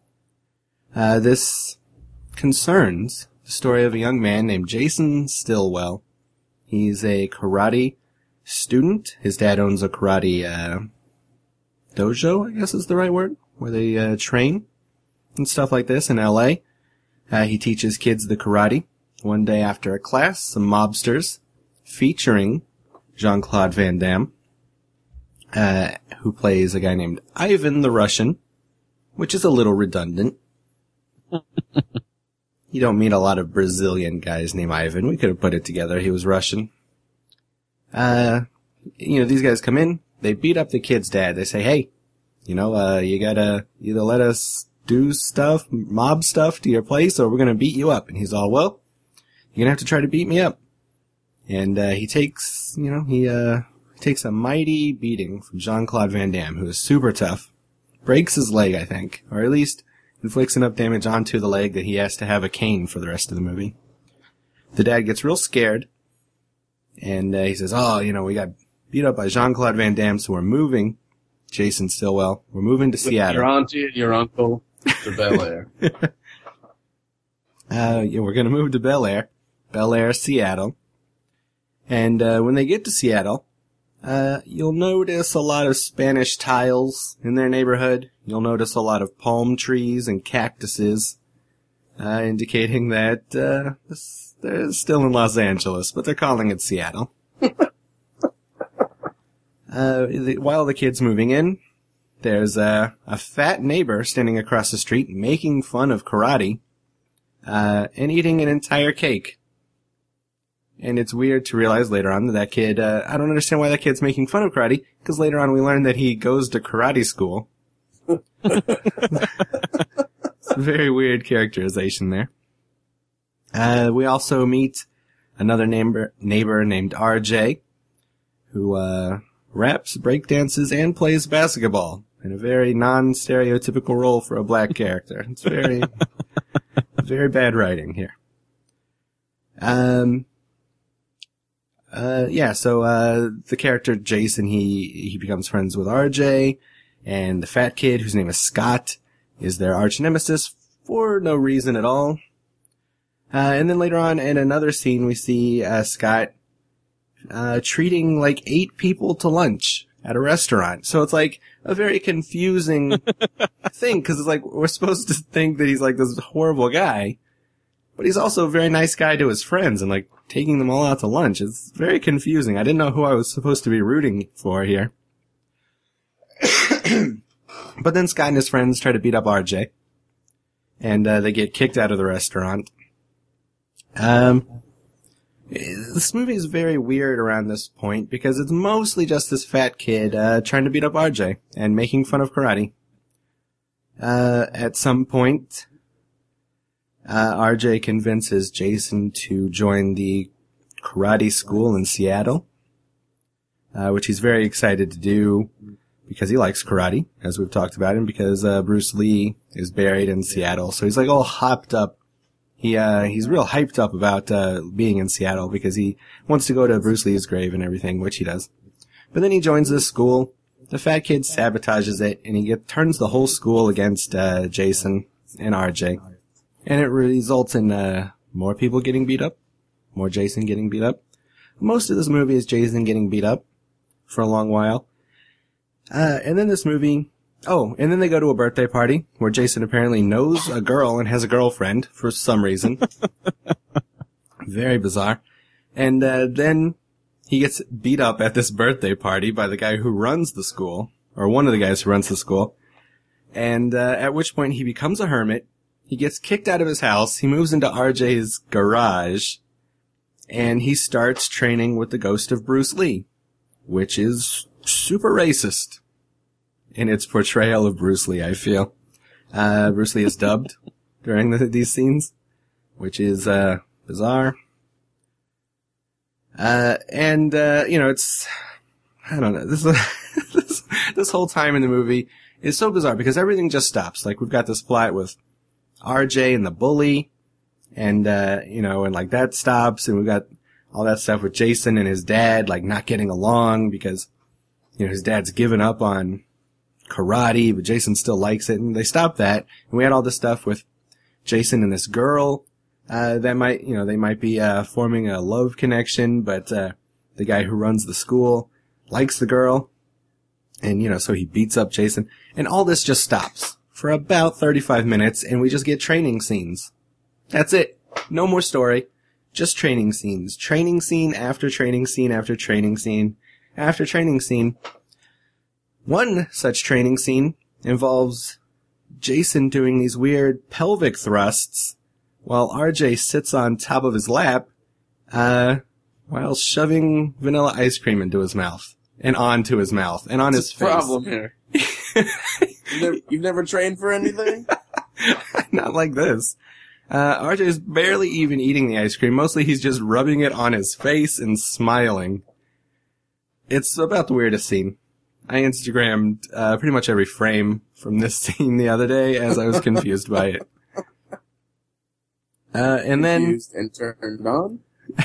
This concerns the story of a young man named Jason Stillwell. He's a karate student. His dad owns a karate dojo, I guess is the right word, where they train and stuff like this in L.A. He teaches kids the karate. One day after a class, some mobsters, featuring Jean-Claude Van Damme, who plays a guy named Ivan the Russian, which is a little redundant. You don't meet a lot of Brazilian guys named Ivan. We could have put it together. He was Russian. These guys come in, they beat up the kid's dad. They say, hey, you gotta either let us do stuff, mob stuff to your place, or we're gonna beat you up. And he's all, well, you're gonna have to try to beat me up. And he takes a mighty beating from Jean-Claude Van Damme, who is super tough. Breaks his leg, I think, or at least inflicts enough damage onto the leg that he has to have a cane for the rest of the movie. The dad gets real scared, and he says, we got beat up by Jean-Claude Van Damme, so we're moving, Jason Stillwell, we're moving to Seattle. Your auntie and your uncle to Bel Air. We're gonna move to Bel Air, Seattle. And when they get to Seattle, you'll notice a lot of Spanish tiles in their neighborhood. You'll notice a lot of palm trees and cactuses, indicating that they're still in Los Angeles, but they're calling it Seattle. While the kid's moving in, there's a fat neighbor standing across the street making fun of karate, and eating an entire cake. And it's weird to realize later on that kid, I don't understand why that kid's making fun of karate, because later on we learn that he goes to karate school. It's a very weird characterization there. We also meet another neighbor named RJ, who raps, breakdances, and plays basketball in a very non-stereotypical role for a black character. It's very, very bad writing here. So the character Jason, he becomes friends with RJ, and the fat kid, whose name is Scott, is their arch nemesis for no reason at all. And then later on in another scene, we see Scott treating like 8 people to lunch at a restaurant. So it's like a very confusing thing, because it's like we're supposed to think that he's like this horrible guy, but he's also a very nice guy to his friends and like taking them all out to lunch. It's very confusing. I didn't know who I was supposed to be rooting for here. But then Scott and his friends try to beat up RJ, and they get kicked out of the restaurant. This movie is very weird around this point because it's mostly just this fat kid trying to beat up RJ and making fun of karate. At some point, RJ convinces Jason to join the karate school in Seattle, which he's very excited to do because he likes karate, as we've talked about, and because Bruce Lee is buried in Seattle. So he's like all hopped up. He's real hyped up about being in Seattle because he wants to go to Bruce Lee's grave and everything, which he does. But then he joins this school. The fat kid sabotages it, and he turns the whole school against Jason and RJ. And it results in more people getting beat up, more Jason getting beat up. Most of this movie is Jason getting beat up for a long while. And then this movie... Oh, and then they go to a birthday party where Jason apparently knows a girl and has a girlfriend for some reason. Very bizarre. And then he gets beat up at this birthday party by the guy who runs the school, or one of the guys who runs the school. And at which point he becomes a hermit. He gets kicked out of his house. He moves into RJ's garage. And he starts training with the ghost of Bruce Lee, which is super racist in its portrayal of Bruce Lee, I feel. Bruce Lee is dubbed during these scenes, which is bizarre. It's I don't know. This whole time in the movie is so bizarre because everything just stops. Like, we've got this plot with RJ and the bully, and, and like that stops, and we've got all that stuff with Jason and his dad, like, not getting along because, his dad's given up on karate, but Jason still likes it, and they stopped that. And we had all this stuff with Jason and this girl, that might, they might be, forming a love connection, but, the guy who runs the school likes the girl, and, so he beats up Jason, and all this just stops for about 35 minutes, and we just get training scenes. That's it. No more story. Just training scenes. Training scene after training scene after training scene after training scene. One such training scene involves Jason doing these weird pelvic thrusts while RJ sits on top of his lap, while shoving vanilla ice cream into his mouth. And onto his mouth. And on his face. Problem here. You've never trained for anything? Not like this. RJ's barely even eating the ice cream. Mostly he's just rubbing it on his face and smiling. It's about the weirdest scene. I Instagrammed pretty much every frame from this scene the other day as I was confused by it. And then... Confused and turned on?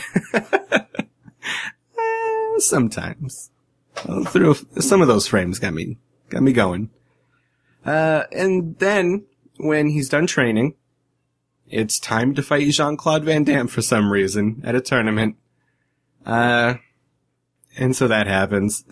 Sometimes. Through some of those frames got me going. And then, when he's done training, it's time to fight Jean-Claude Van Damme for some reason at a tournament. And so that happens.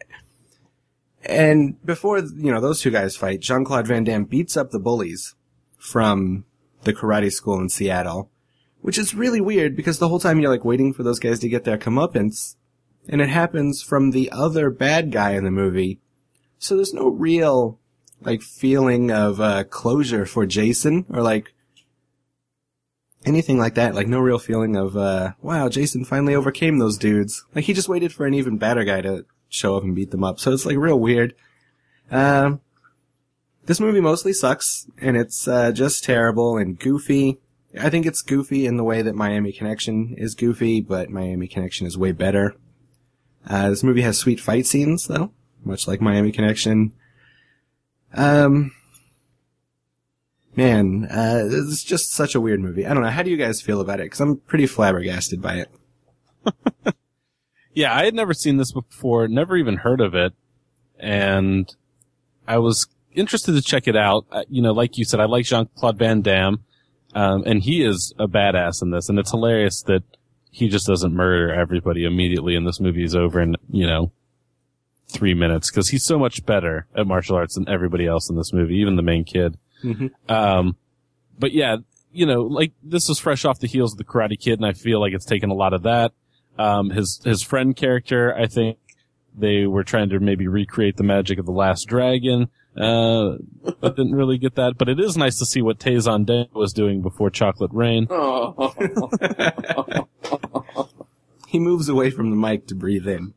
And before, those two guys fight, Jean-Claude Van Damme beats up the bullies from the karate school in Seattle, which is really weird because the whole time you're like waiting for those guys to get their comeuppance, and it happens from the other bad guy in the movie. So there's no real, feeling of, closure for Jason, or, anything like that. No real feeling of, wow, Jason finally overcame those dudes. He just waited for an even badder guy to show up and beat them up. So it's, real weird. This movie mostly sucks, and it's, just terrible and goofy. I think it's goofy in the way that Miami Connection is goofy, but Miami Connection is way better. This movie has sweet fight scenes, though, much like Miami Connection. Man, it's just such a weird movie. I don't know. How do you guys feel about it? Because I'm pretty flabbergasted by it. Yeah, I had never seen this before, never even heard of it, and I was interested to check it out. Like you said, I like Jean-Claude Van Damme, and he is a badass in this, and it's hilarious that he just doesn't murder everybody immediately and this movie is over in, 3 minutes, because he's so much better at martial arts than everybody else in this movie, even the main kid. Mm-hmm. But yeah, this was fresh off the heels of the Karate Kid, and I feel like it's taken a lot of that. His friend character, I think they were trying to maybe recreate the magic of The Last Dragon, but didn't really get that. But it is nice to see what Tay Zonday was doing before Chocolate Rain. Oh. He moves away from the mic to breathe in.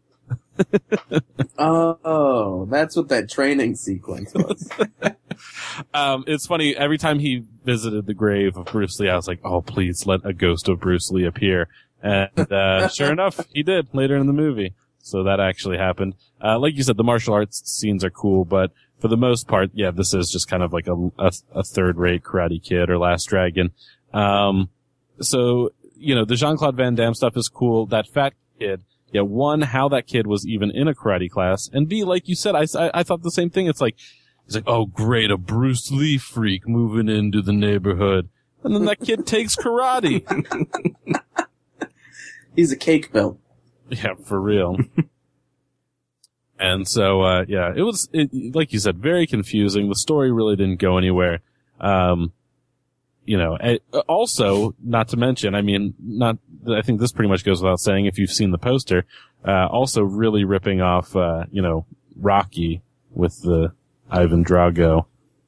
Oh, that's what that training sequence was. It's funny, every time he visited the grave of Bruce Lee, I was like, oh, please let a ghost of Bruce Lee appear. And, sure enough, he did later in the movie. So that actually happened. Like you said, the martial arts scenes are cool, but for the most part, yeah, this is just kind of like a third-rate Karate Kid or Last Dragon. So, the Jean-Claude Van Damme stuff is cool. That fat kid, yeah, one, how that kid was even in a karate class, and B, like you said, I thought the same thing. It's like, he's like, oh great, a Bruce Lee freak moving into the neighborhood. And then that kid takes karate. He's a cake built. Yeah, for real. And so, yeah, it was, like you said, very confusing. The story really didn't go anywhere. Also, not to mention, I think this pretty much goes without saying if you've seen the poster, also really ripping off, Rocky with the Ivan Drago,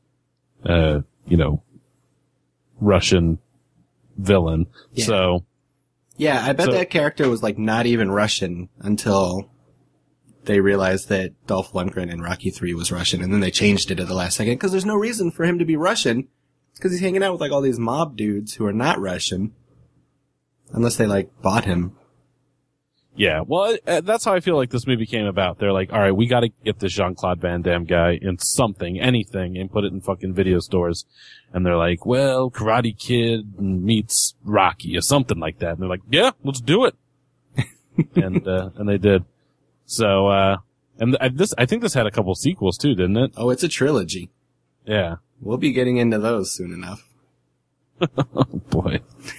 Russian villain. Yeah. So. Yeah, I bet that character was not even Russian until they realized that Dolph Lundgren in Rocky 3 was Russian, and then they changed it at the last second, because there's no reason for him to be Russian, because he's hanging out with all these mob dudes who are not Russian, unless they bought him. Yeah, well, that's how I feel like this movie came about. They're like, all right, we got to get this Jean-Claude Van Damme guy in something, anything, and put it in fucking video stores. And they're like, well, Karate Kid meets Rocky or something like that. And they're like, yeah, let's do it. and they did. So, I think this had a couple sequels too, didn't it? Oh, it's a trilogy. Yeah. We'll be getting into those soon enough. Oh boy.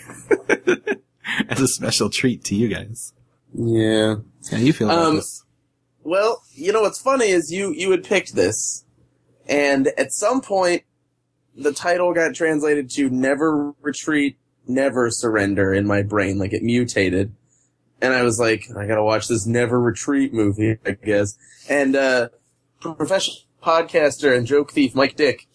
As a special treat to you guys. Yeah. How you feel about this? Well, you know what's funny is you had picked this, and at some point, the title got translated to Never Retreat, Never Surrender in my brain, like it mutated. And I was like, I gotta watch this Never Retreat movie, I guess. And, professional podcaster and joke thief Mike Dick,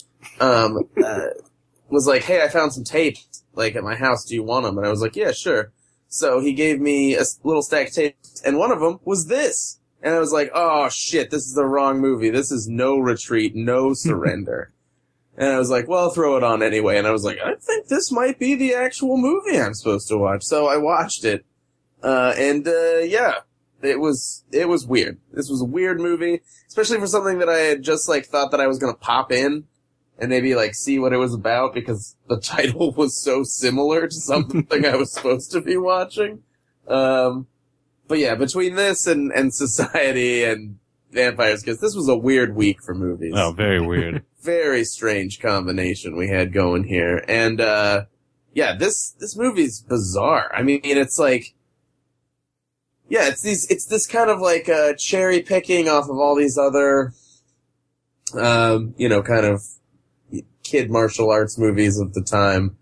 was like, hey, I found some tapes, like, at my house, do you want them? And I was like, yeah, sure. So he gave me a little stack of tapes, and one of them was this. And I was like, oh shit, this is the wrong movie. This is No Retreat, No Surrender. And I was like, well, I'll throw it on anyway. And I was like, I think this might be the actual movie I'm supposed to watch. So I watched it. Yeah, it was weird. This was a weird movie, especially for something that I had just like thought that I was gonna pop in and maybe like see what it was about because the title was so similar to something I was supposed to be watching. But yeah, between this and Society and Vampires, because this was a weird week for movies. Oh, very weird. Very strange combination we had going here. And, yeah, this movie's bizarre. I mean, it's like, yeah, it's this kind of like, cherry picking off of all these other, you know, kind of kid martial arts movies of the time.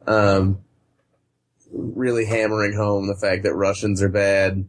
Really hammering home the fact that Russians are bad,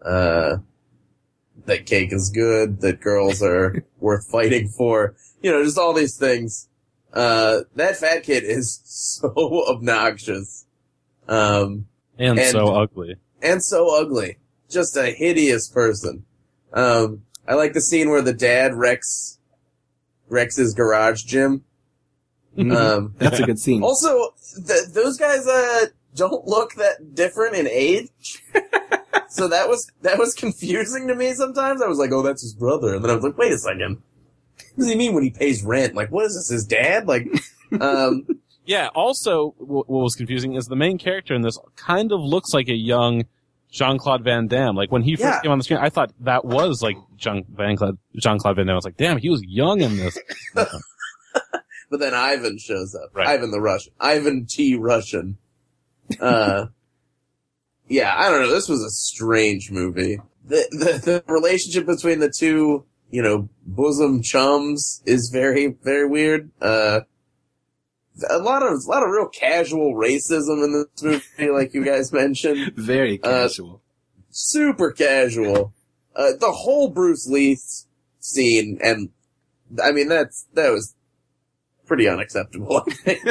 that cake is good, that girls are worth fighting for. You know, just all these things. That fat kid is so obnoxious. And so ugly. And so ugly. Just a hideous person. I like the scene where the dad wrecks his garage gym. That's a good scene. Also, those guys, don't look that different in age. So that was confusing to me sometimes. I was like, oh, that's his brother. And then I was like, wait a second. What does he mean when he pays rent? Like, what is this, his dad? Like, Yeah, also, what was confusing is the main character in this kind of looks like a young Jean-Claude Van Damme. Like, when he first came on the screen, I thought that was like Jean-Claude Van Damme. I was like, damn, he was young in this. But then Ivan shows up. Right. Ivan the Russian. Ivan T. Russian. Yeah, I don't know. This was a strange movie. The relationship between the two, you know, bosom chums is very, very weird. A lot of real casual racism in this movie, like you guys mentioned. Very casual. Super casual. The whole Bruce Lee scene, and, I mean, that was pretty unacceptable, I think.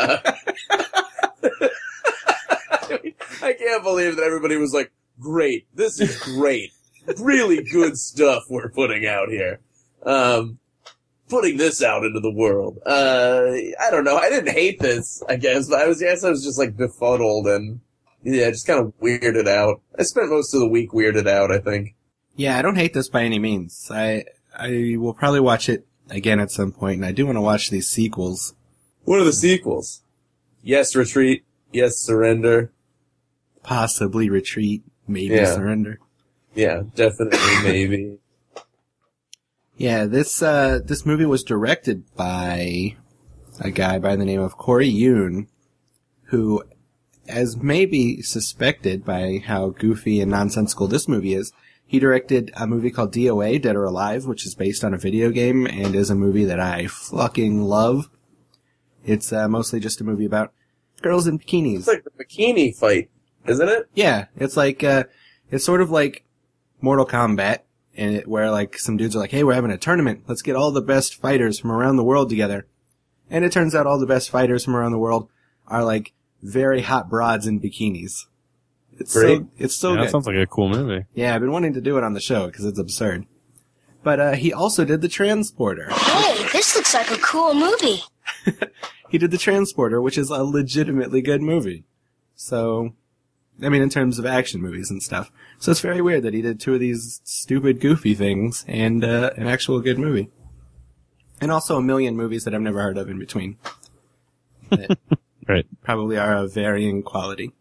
I can't believe that everybody was like, great, this is great. Really good stuff we're putting out here. Putting this out into the world. I don't know, I didn't hate this, I guess, but I was just like befuddled and, yeah, just kind of weirded out. I spent most of the week weirded out, I think. Yeah, I don't hate this by any means. I will probably watch it again at some point, and I do want to watch these sequels. What are the sequels? Yes, Retreat. Yes, Surrender. Possibly Retreat. Maybe Surrender. Yeah, definitely maybe. Yeah, this movie was directed by a guy by the name of Corey Yuen, who, as maybe suspected by how goofy and nonsensical this movie is, he directed a movie called DOA, Dead or Alive, which is based on a video game and is a movie that I fucking love. It's mostly just a movie about girls in bikinis. It's like the bikini fight, isn't it? Yeah, it's like it's sort of like Mortal Kombat, and where like some dudes are like, "Hey, we're having a tournament. Let's get all the best fighters from around the world together." And it turns out all the best fighters from around the world are like very hot broads in bikinis. It's great. It's so yeah, good. That sounds like a cool movie. Yeah, I've been wanting to do it on the show because it's absurd. But he also did The Transporter. Hey, this looks like a cool movie. He did The Transporter, which is a legitimately good movie. So, I mean, in terms of action movies and stuff. So it's very weird that he did two of these stupid, goofy things and an actual good movie. And also a million movies that I've never heard of in between. That right. Probably are of varying quality.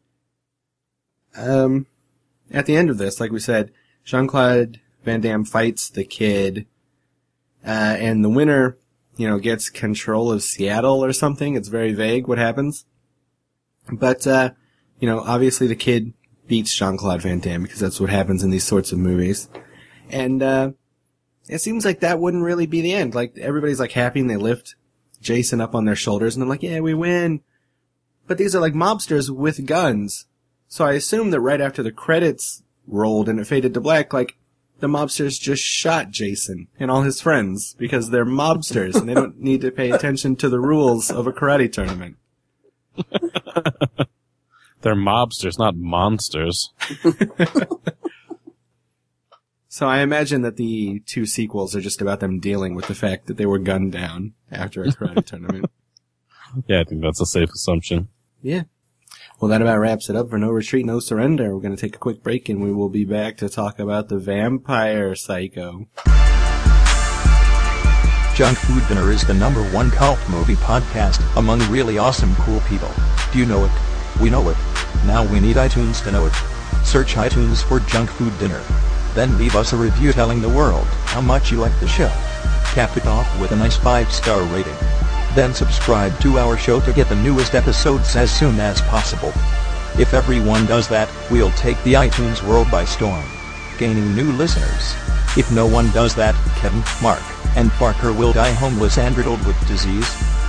At the end of this, like we said, Jean-Claude Van Damme fights the kid, and the winner, gets control of Seattle or something. It's very vague what happens. But, obviously the kid beats Jean-Claude Van Damme because that's what happens in these sorts of movies. And, it seems like that wouldn't really be the end. Like, everybody's like happy and they lift Jason up on their shoulders and they're like, yeah, we win. But these are like mobsters with guns. So I assume that right after the credits rolled and it faded to black, like, the mobsters just shot Jason and all his friends because they're mobsters and they don't need to pay attention to the rules of a karate tournament. They're mobsters, not monsters. So I imagine that the two sequels are just about them dealing with the fact that they were gunned down after a karate tournament. Yeah, I think that's a safe assumption. Yeah. Well, that about wraps it up for No Retreat, No Surrender. We're going to take a quick break and we will be back to talk about the Vampire Psycho. Junk Food Dinner is the #1 cult movie podcast among really awesome cool people. Do you know it? We know it. Now we need iTunes to know it. Search iTunes for Junk Food Dinner. Then leave us a review telling the world how much you like the show. Cap it off with a nice 5-star rating. Then subscribe to our show to get the newest episodes as soon as possible. If everyone does that, we'll take the iTunes world by storm, gaining new listeners. If no one does that, Kevin, Mark, and Parker will die homeless and riddled with disease.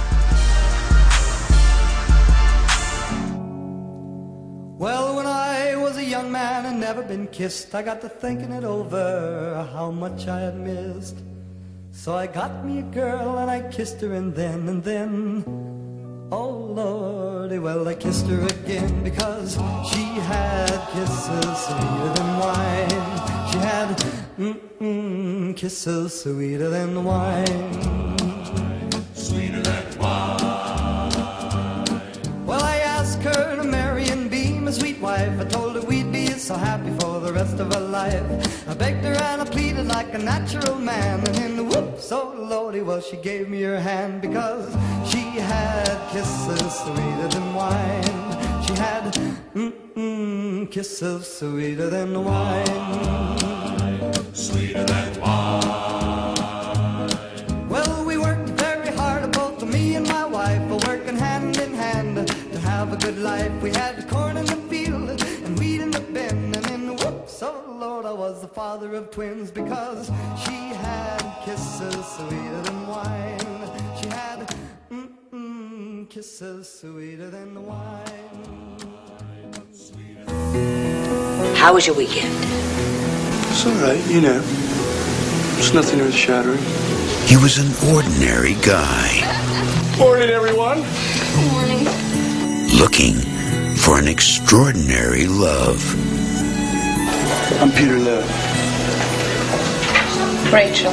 Well, when I was a young man and never been kissed, I got to thinking it over, how much I had missed. So I got me a girl and I kissed her and then, oh Lordy, well I kissed her again because she had kisses sweeter than wine. She had kisses sweeter than wine. Sweeter than wine. Well, I asked her to marry and be my sweet wife. I told her we'd be so happy for the rest of her life. I begged her and I pleaded like a natural man. And then whoops, oh Lordy, well she gave me her hand because she had kisses sweeter than wine. She had kisses sweeter than wine. Sweeter than wine. Well, we worked very hard, both me and my wife, working hand in hand to have a good life. We had corn in the field and wheat in the bin, and then whoops, oh Lord, I was the father of twins because she had kisses sweeter than wine. She had kisses sweeter than wine. How was your weekend? It's all right, It's nothing earth-shattering. He was an ordinary guy. Morning, everyone. Good morning. Looking for an extraordinary love. I'm Peter Lowe. Rachel.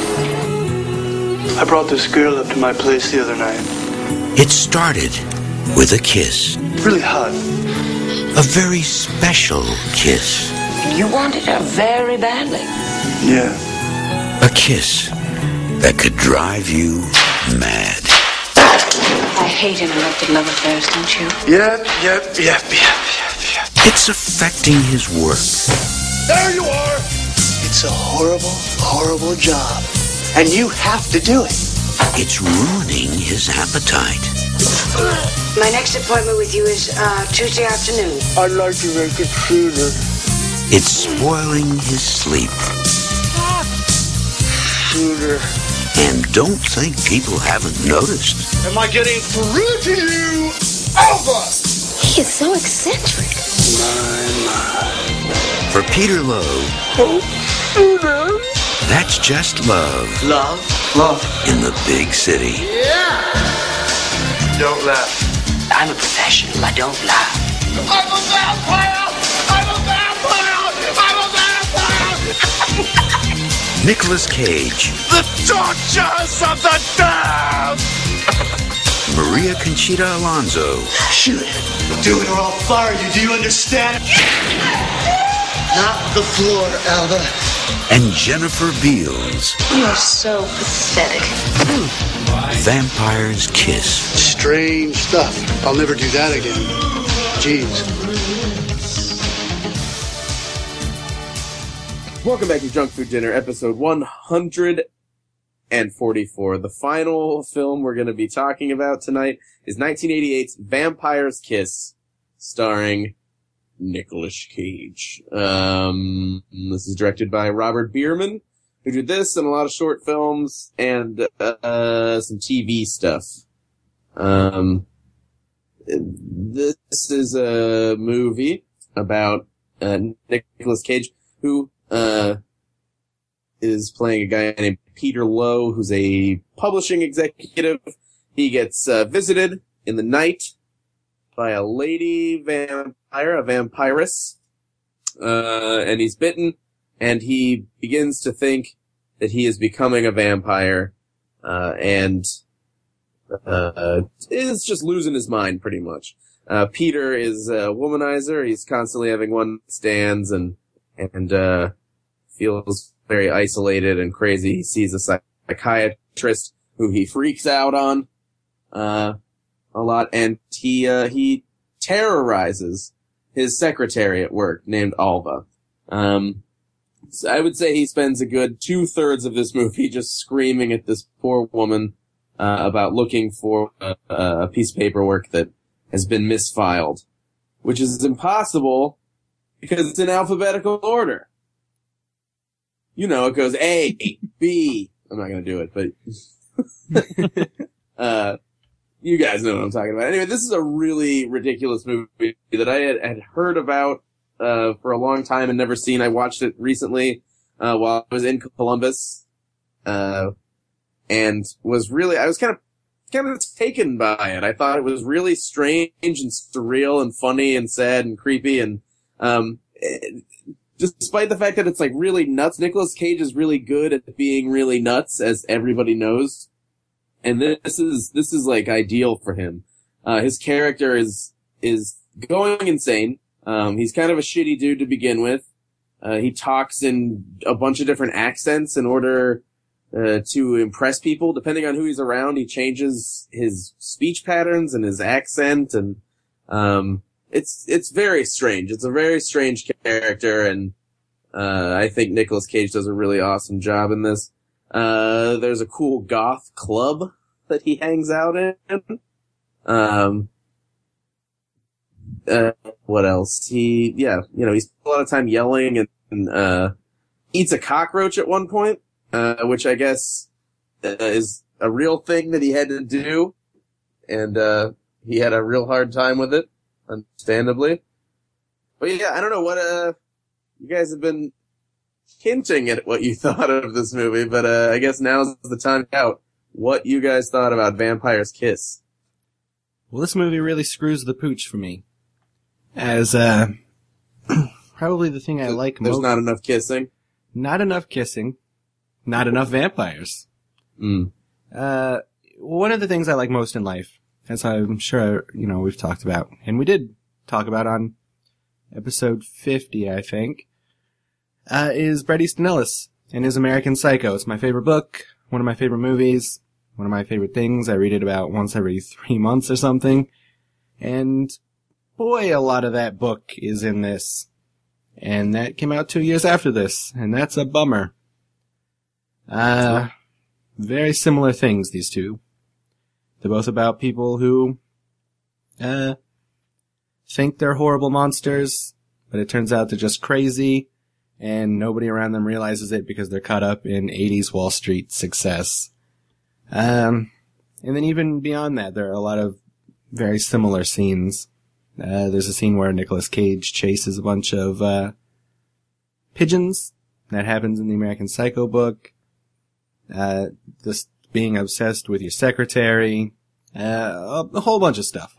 I brought this girl up to my place the other night. It started with a kiss. Really hot. A very special kiss. You wanted her very badly. Yeah. A kiss that could drive you mad. I hate interrupted love affairs, don't you? Yep. It's affecting his work. There you are! It's a horrible, horrible job. And you have to do it. It's ruining his appetite. My next appointment with you is Tuesday afternoon. I'd like to make it sooner. It's spoiling his sleep. Sooner. And don't think people haven't noticed. Am I getting through to you? Over! He is so eccentric. My. For Peter Lowe, Oh, sooner. that's just love. Love? Love. In the big city. Yeah! Don't laugh. I'm a professional. I don't lie. I'm a vampire! I'm a vampire! I'm a vampire! Nicolas Cage. The tortures of the damned! Maria Conchita Alonso. Shoot. Do it or I'll fire you. Do you understand? Not the floor, Alva. And Jennifer Beals. You're so pathetic. Vampire's Kiss. Strange stuff. I'll never do that again. Jeez. Welcome back to Junk Food Dinner, episode 144. The final film we're going to be talking about tonight is 1988's Vampire's Kiss, starring Nicolas Cage. This is directed by Robert Bierman, who did this and a lot of short films and some TV stuff. This is a movie about Nicolas Cage, who is playing a guy named Peter Lowe, who's a publishing executive. He gets visited in the night by a lady vampire, a vampiress, and he's bitten, and he begins to think that he is becoming a vampire, and is just losing his mind, pretty much. Peter is a womanizer. He's constantly having one-stands and feels very isolated and crazy. He sees a psychiatrist who he freaks out on a lot, and he terrorizes his secretary at work named Alva. So I would say he spends a good 2/3 of this movie just screaming at this poor woman about looking for a piece of paperwork that has been misfiled, which is impossible because it's in alphabetical order. You know, it goes A, B. I'm not going to do it, but you guys know what I'm talking about. Anyway, this is a really ridiculous movie that I had heard about for a long time and never seen. I watched it recently while I was in Columbus, and was really, I was kind of taken by it. I thought it was really strange and surreal and funny and sad and creepy, and despite the fact that it's like really nuts, Nicolas Cage is really good at being really nuts, as everybody knows. And this is like ideal for him. His character is going insane. He's kind of a shitty dude to begin with. He talks in a bunch of different accents in order to impress people. Depending on who he's around, he changes his speech patterns and his accent, and it's very strange. It's a very strange character, and I think Nicolas Cage does a really awesome job in this. There's a cool goth club that he hangs out in. What else? He spends a lot of time yelling and eats a cockroach at one point, which I guess is a real thing that he had to do, and he had a real hard time with it, understandably. But yeah, I don't know what you guys have been hinting at what you thought of this movie, but I guess now's the time out. What you guys thought about Vampire's Kiss? Well, this movie really screws the pooch for me. As probably the thing I like most. There's not enough kissing? Not enough kissing. Not enough vampires. One of the things I like most in life, as I'm sure, we've talked about, and we did talk about on episode 50, I think, is Bret Easton Ellis and his American Psycho. It's my favorite book, one of my favorite movies, one of my favorite things. I read it about once every 3 months or something. And boy, a lot of that book is in this. And that came out 2 years after this, and that's a bummer. Very similar things, these two. They're both about people who think they're horrible monsters, but it turns out they're just crazy, and nobody around them realizes it because they're caught up in 80s Wall Street success. And then even beyond that, there are a lot of very similar scenes. There's a scene where Nicolas Cage chases a bunch of pigeons. That happens in the American Psycho book. This being obsessed with your secretary. A whole bunch of stuff.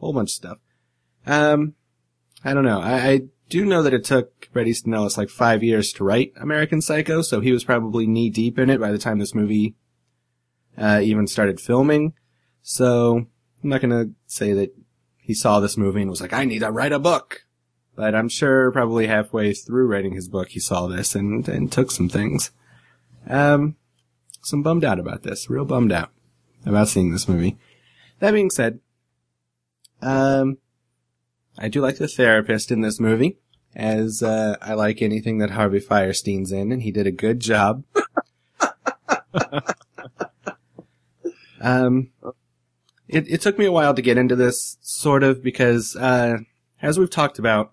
I don't know. I do know that it took Bret Easton Ellis like 5 years to write American Psycho, so he was probably knee deep in it by the time this movie even started filming. So I'm not gonna say that he saw this movie and was like, I need to write a book. But I'm sure probably halfway through writing his book, he saw this and took some things. So I'm bummed out about this. Real bummed out about seeing this movie. That being said, I do like the therapist in this movie, as I like anything that Harvey Fierstein's in, and he did a good job. It took me a while to get into this, sort of, because as we've talked about,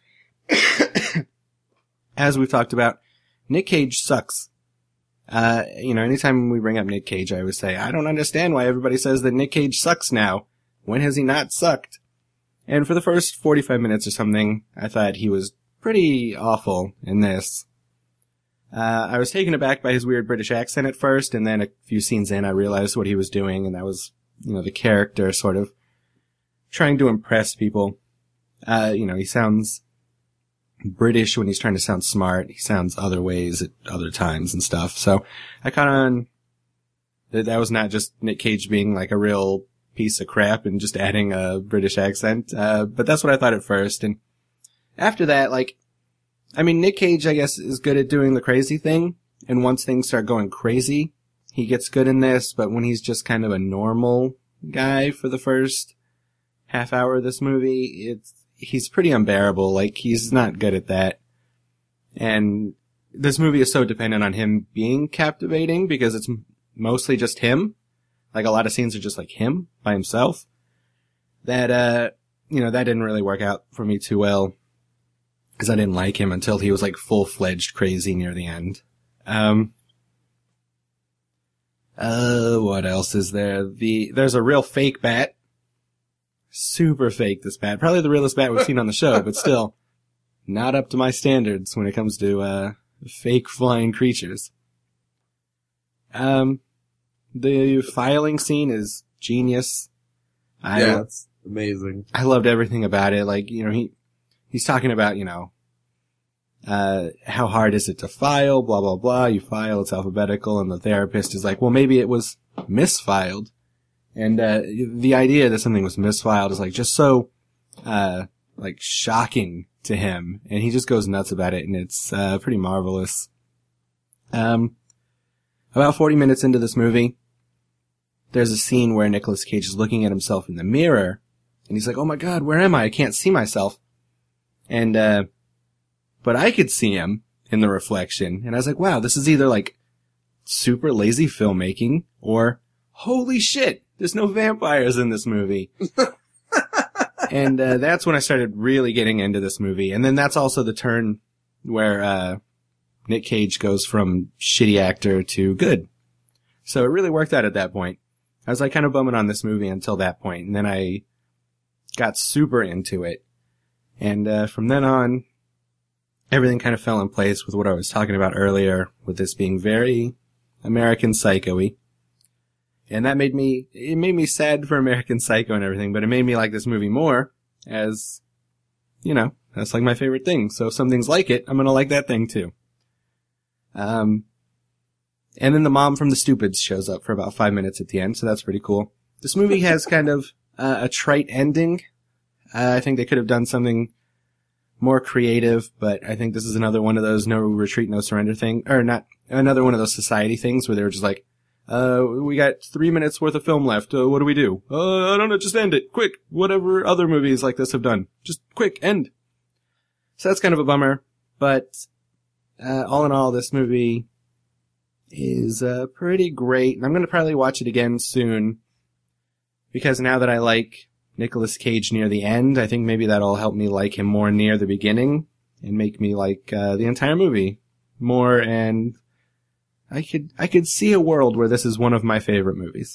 Nick Cage sucks. Anytime we bring up Nick Cage, I always say, I don't understand why everybody says that Nick Cage sucks now. When has he not sucked? And for the first 45 minutes or something, I thought he was pretty awful in this. I was taken aback by his weird British accent at first, and then a few scenes in, I realized what he was doing, and that was, the character sort of trying to impress people. He sounds British when he's trying to sound smart. He sounds other ways at other times and stuff. So I caught on that was not just Nick Cage being like a real piece of crap and just adding a British accent. But that's what I thought at first. And after that, Nick Cage, I guess, is good at doing the crazy thing. And once things start going crazy, he gets good in this. But when he's just kind of a normal guy for the first half hour of this movie, he's pretty unbearable. He's not good at that. And this movie is so dependent on him being captivating because it's mostly just him. A lot of scenes are just him by himself. That, that didn't really work out for me too well. Cause I didn't like him until he was full-fledged crazy near the end. What else is there? There's a real fake bat. Super fake, this bat. Probably the realest bat we've seen on the show, but still not up to my standards when it comes to, fake flying creatures. The filing scene is genius. It's amazing. I loved everything about it. He's talking about, how hard is it to file, blah, blah, blah. You file, it's alphabetical, and the therapist is like, well, maybe it was misfiled. And, the idea that something was misfiled is just so, shocking to him. And he just goes nuts about it, and it's, pretty marvelous. About 40 minutes into this movie, there's a scene where Nicolas Cage is looking at himself in the mirror, and he's like, oh my god, where am I? I can't see myself. And, but I could see him in the reflection, and I was like, wow, this is either super lazy filmmaking, or holy shit, there's no vampires in this movie. And, that's when I started really getting into this movie. And then that's also the turn where, Nick Cage goes from shitty actor to good. So it really worked out at that point. I was kind of bumming on this movie until that point, and then I got super into it. And, from then on, everything kind of fell in place with what I was talking about earlier, with this being very American Psycho-y. And that made me sad for American Psycho and everything, but it made me like this movie more, as, that's my favorite thing. So if something's like it, I'm gonna like that thing too. And then the mom from The Stupids shows up for about 5 minutes at the end, so that's pretty cool. This movie has kind of a trite ending. I think they could have done something more creative, but I think this is another one of those no retreat, no surrender thing, or not, another one of those society things where they were just we got 3 minutes worth of film left, what do we do? I don't know, just end it, quick, whatever other movies like this have done. Just quick, end. So that's kind of a bummer, but all in all, this movie is pretty great, and I'm going to probably watch it again soon, because now that I like Nicolas Cage near the end, I think maybe that'll help me like him more near the beginning, and make me like the entire movie more, and I could see a world where this is one of my favorite movies.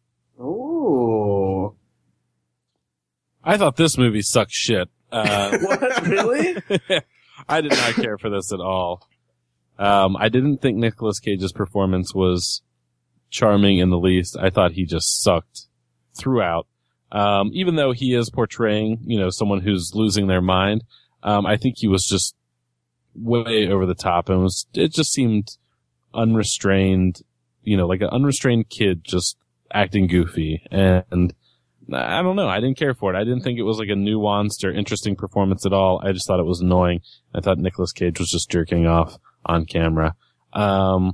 Ooh. I thought this movie sucked shit. What? Really? I did not care for this at all. I didn't think Nicolas Cage's performance was charming in the least. I thought he just sucked throughout. Even though he is portraying, someone who's losing their mind, I think he was just way over the top, and it just seemed unrestrained, like an unrestrained kid just acting goofy. And I don't know. I didn't care for it. I didn't think it was like a nuanced or interesting performance at all. I just thought it was annoying. I thought Nicolas Cage was just jerking off on camera. I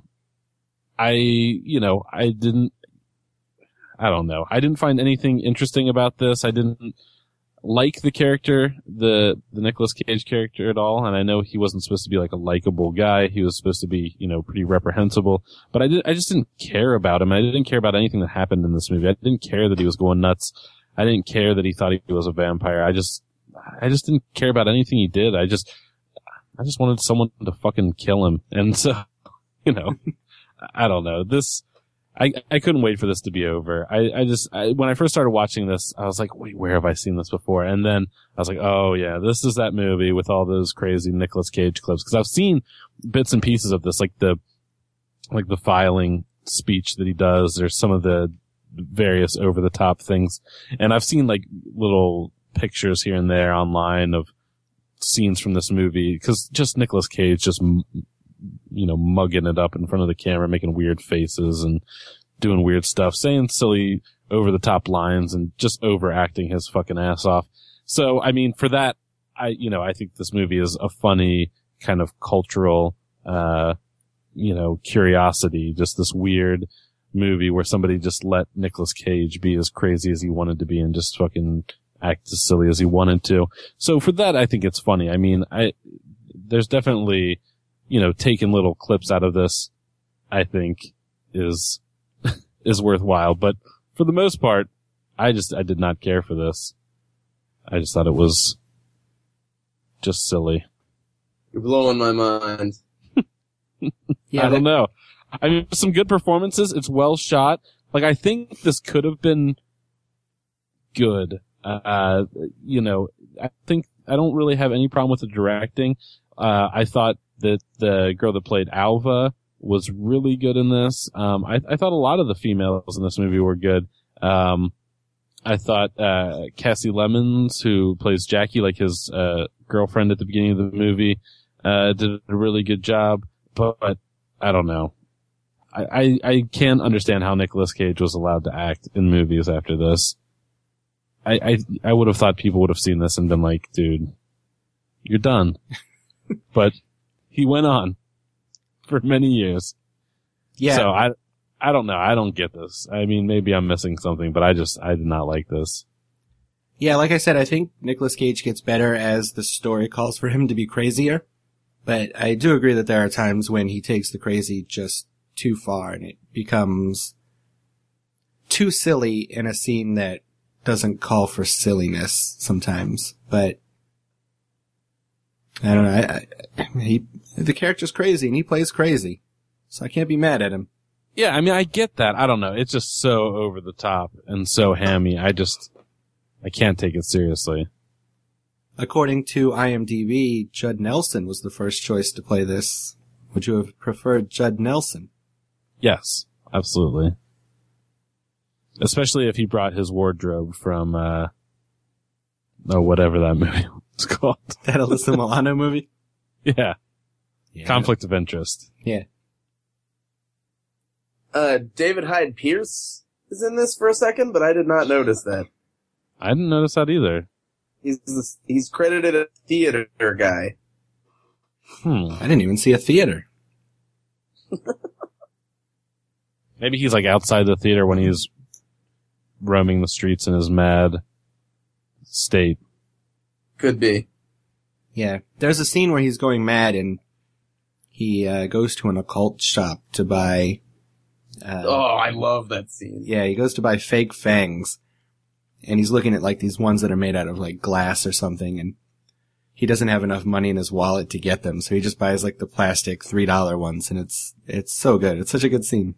don't know. I didn't find anything interesting about this. I didn't like the character, the Nicolas Cage character at all. And I know he wasn't supposed to be like a likable guy. He was supposed to be, pretty reprehensible, but I just didn't care about him. I didn't care about anything that happened in this movie. I didn't care that he was going nuts. I didn't care that he thought he was a vampire. I just didn't care about anything he did. I just wanted someone to fucking kill him. And so, I don't know. I couldn't wait for this to be over. When I first started watching this, I was like, wait, where have I seen this before? And then I was like, oh yeah, this is that movie with all those crazy Nicolas Cage clips. Cause I've seen bits and pieces of this, like the filing speech that he does. There's some of the various over the top things. And I've seen like little pictures here and there online of scenes from this movie. Cause just Nicolas Cage just mugging it up in front of the camera, making weird faces and doing weird stuff, saying silly over the top lines and just overacting his fucking ass off. So, I mean, for that, I think this movie is a funny kind of cultural, curiosity, just this weird movie where somebody just let Nicolas Cage be as crazy as he wanted to be and just fucking act as silly as he wanted to. So for that, I think it's funny. I mean, there's definitely, taking little clips out of this, I think is worthwhile. But for the most part, I did not care for this. I just thought it was just silly. You're blowing my mind. Yeah, I don't know. I mean, some good performances. It's well shot. Like, I think this could have been good. I think I don't really have any problem with the directing. I thought that the girl that played Alva was really good in this. I thought a lot of the females in this movie were good. I thought, Cassie Lemons, who plays Jackie, like his, girlfriend at the beginning of the movie, did a really good job, but I don't know. I can't understand how Nicolas Cage was allowed to act in movies after this. I would have thought people would have seen this and been like, dude, you're done. But he went on for many years. Yeah. So I don't know. I don't get this. I mean, maybe I'm missing something, but I did not like this. Yeah, like I said, I think Nicolas Cage gets better as the story calls for him to be crazier. But I do agree that there are times when he takes the crazy just too far and it becomes too silly in a scene that doesn't call for silliness sometimes. But I don't know. The character's crazy and he plays crazy. So I can't be mad at him. Yeah, I mean, I get that. I don't know. It's just so over the top and so hammy. I can't take it seriously. According to IMDb, Judd Nelson was the first choice to play this. Would you have preferred Judd Nelson? Yes, absolutely. Especially if he brought his wardrobe from, whatever that movie was called. That Alyssa Milano movie? Yeah. Conflict of interest. Yeah. David Hyde Pierce is in this for a second, but I did not notice that. I didn't notice that either. He's credited a theater guy. I didn't even see a theater. Maybe he's like outside the theater when he's roaming the streets in his mad state. Could be. Yeah. There's a scene where he's going mad and he goes to an occult shop to buy... I love that scene. Yeah, he goes to buy fake fangs. And he's looking at like these ones that are made out of like glass or something, and he doesn't have enough money in his wallet to get them, so he just buys like the plastic $3 ones, and it's so good. It's such a good scene.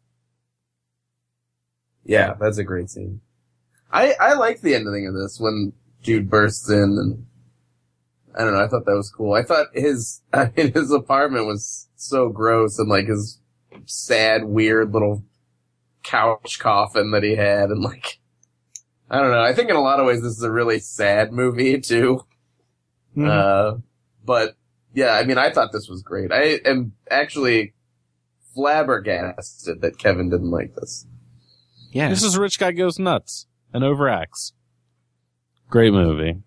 Yeah, that's a great scene. I like the ending of this when Jude bursts in, and I don't know, I thought that was cool. I thought his apartment was so gross, and like his sad, weird little couch coffin that he had, and like, I don't know. I think in a lot of ways this is a really sad movie too. Mm-hmm. But yeah, I mean, I thought this was great. I am actually flabbergasted that Kevin didn't like this. Yeah. This is Rich Guy Goes Nuts. and overacts. Great movie.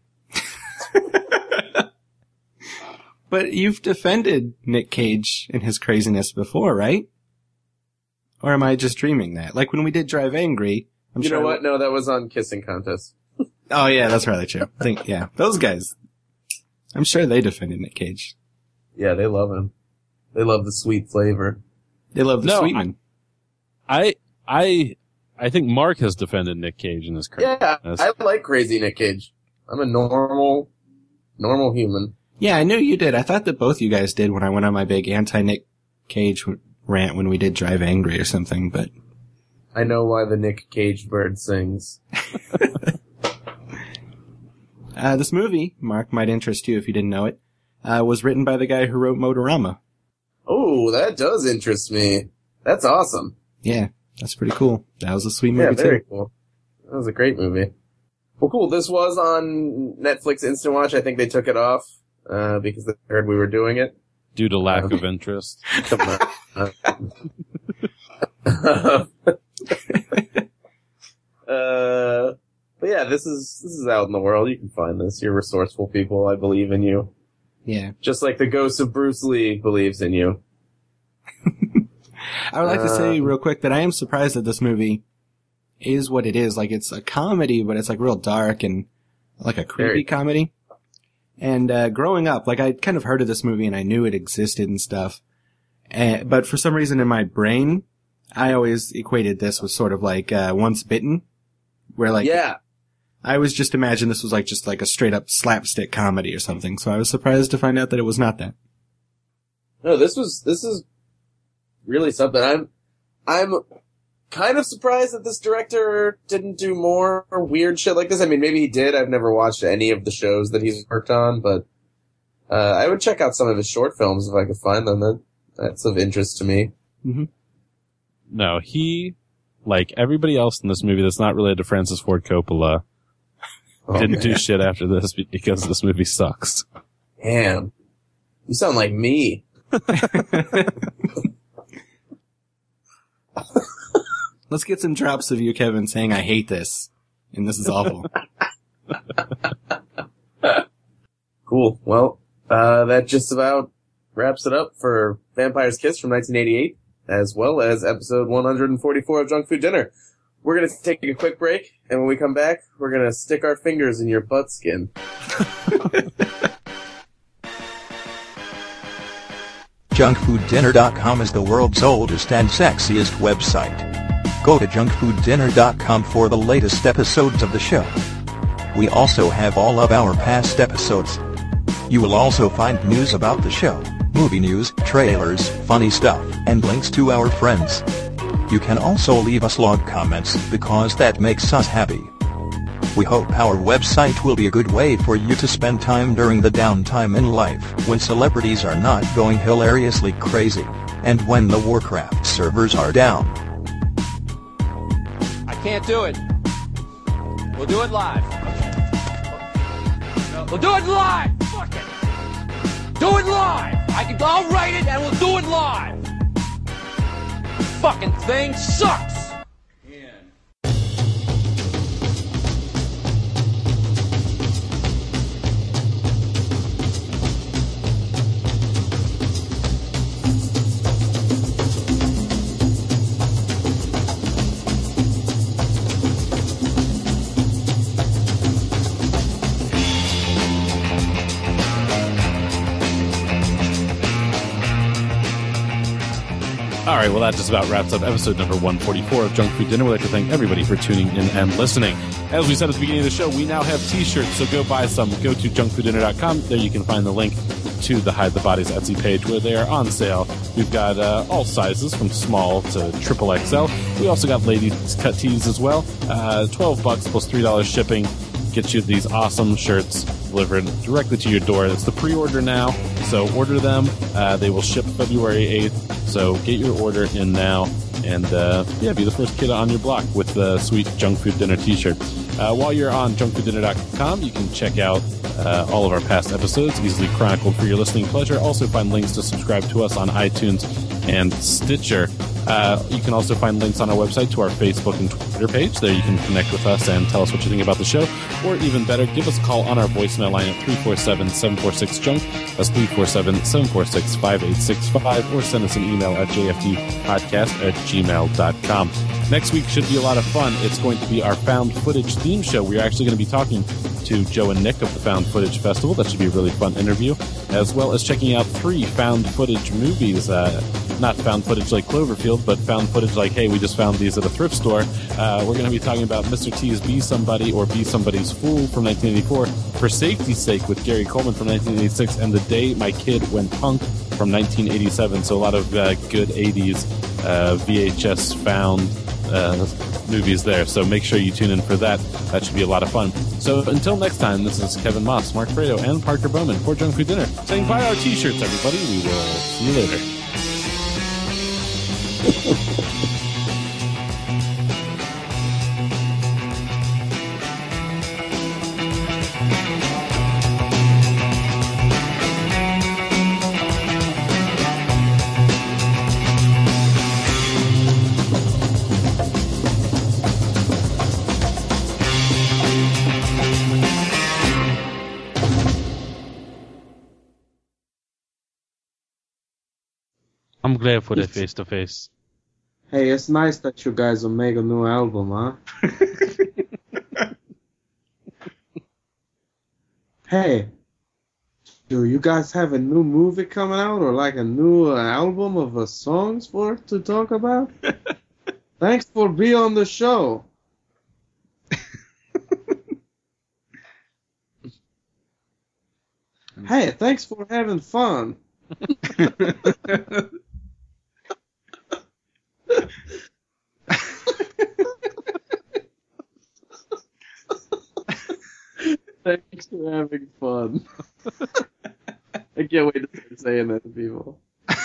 But you've defended Nick Cage and his craziness before, right? Or am I just dreaming that? Like when we did Drive Angry. You know what? No, that was on Kissing Contest. Oh yeah, that's probably true. Yeah, those guys. I'm sure they defended Nick Cage. Yeah, they love him. They love the sweet flavor. They love the sweetman. I think Mark has defended Nick Cage in his craziness. Yeah, I like crazy Nick Cage. I'm a normal human. Yeah, I knew you did. I thought that both you guys did when I went on my big anti-Nick Cage rant when we did Drive Angry or something, but... I know why the Nick Cage bird sings. This movie, Mark, might interest you if you didn't know it, was written by the guy who wrote Motorama. Oh, that does interest me. That's awesome. Yeah, that's pretty cool. That was a sweet movie, very too. Cool. That was a great movie. Well, cool. This was on Netflix Instant Watch. I think they took it off because they heard we were doing it. Due to lack of interest. Come on. But yeah, this is out in the world. You can find this. You're resourceful people. I believe in you. Yeah. Just like the ghost of Bruce Lee believes in you. I would like to say real quick that I am surprised that this movie is what it is. Like, it's a comedy, but it's like real dark and like a creepy comedy. And growing up, like, I'd kind of heard of this movie and I knew it existed and stuff. But for some reason in my brain, I always equated this with sort of like Once Bitten, where like I was just imagined this was like just like a straight up slapstick comedy or something. So I was surprised to find out that it was not that. No, this is really something. I'm kind of surprised that this director didn't do more weird shit like this. I mean, maybe he did. I've never watched any of the shows that he's worked on, but I would check out some of his short films if I could find them. That's of interest to me. Mm-hmm. No, he, like everybody else in this movie that's not related to Francis Ford Coppola, didn't do shit after this because this movie sucks. Damn. You sound like me. Let's get some drops of you, Kevin, saying I hate this, and this is awful. Cool. Well, that just about wraps it up for Vampire's Kiss from 1988, as well as episode 144 of Junk Food Dinner. We're going to take a quick break, and when we come back, we're going to stick our fingers in your butt skin. JunkFoodDinner.com is the world's oldest and sexiest website. Go to JunkFoodDinner.com for the latest episodes of the show. We also have all of our past episodes. You will also find news about the show, movie news, trailers, funny stuff, and links to our friends. You can also leave us log comments because that makes us happy. We hope our website will be a good way for you to spend time during the downtime in life when celebrities are not going hilariously crazy, and when the Warcraft servers are down. I can't do it. We'll do it live. We'll do it live! Fuck it! Do it live! I'll write it and we'll do it live! Fucking thing sucks! All right, well, that just about wraps up episode number 144 of Junk Food Dinner. We'd like to thank everybody for tuning in and listening. As we said at the beginning of the show, we now have t-shirts, so go buy some. Go to junkfooddinner.com. There you can find the link to the Hide the Bodies Etsy page where they are on sale. We've got all sizes from small to triple XL. We also got ladies cut tees as well. $12 plus $3 shipping gets you these awesome shirts delivered directly to your door. It's the pre-order now, so order them. They will ship February 8th, so get your order in now and be the first kid on your block with the sweet Junk Food Dinner t-shirt. While you're on junkfooddinner.com, you can check out all of our past episodes, easily chronicled for your listening pleasure. Also find links to subscribe to us on iTunes and Stitcher. You can also find links on our website to our Facebook and Twitter page. There you can connect with us and tell us what you think about the show. Or even better, give us a call on our voicemail line at 347-746-JUNK. That's 347-746-5865. Or send us an email at jftpodcast@gmail.com. Next week should be a lot of fun. It's going to be our found footage theme show. We're actually going to be talking to Joe and Nick of the Found Footage Festival. That should be a really fun interview, as well as checking out 3 found footage movies. Not found footage like Cloverfield, but found footage like, hey, we just found these at a thrift store. We're going to be talking about Mr. T's Be Somebody or Be Somebody's Fool from 1984, For Safety's Sake with Gary Coleman from 1986, and The Day My Kid Went Punk from 1987. So a lot of good 80s VHS found movies there. So make sure you tune in for that. That should be a lot of fun. So until next time, this is Kevin Moss, Mark Fredo, and Parker Bowman for Junk Food Dinner saying buy our t-shirts, everybody. We will see you later. I'm glad for the face-to-face. Hey, it's nice that you guys will make a new album, huh? Hey, do you guys have a new movie coming out or like a new album of songs to talk about? Thanks for being on the show. Hey, thanks for having fun. Thanks for having fun. I can't wait to start saying that to people.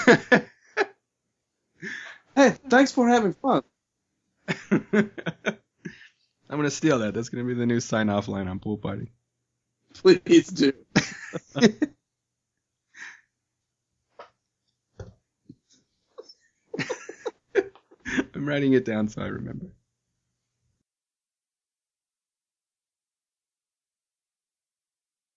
Hey, thanks for having fun. I'm gonna steal that. That's gonna be the new sign-off line on Pool Party. Please do. I'm writing it down so I remember.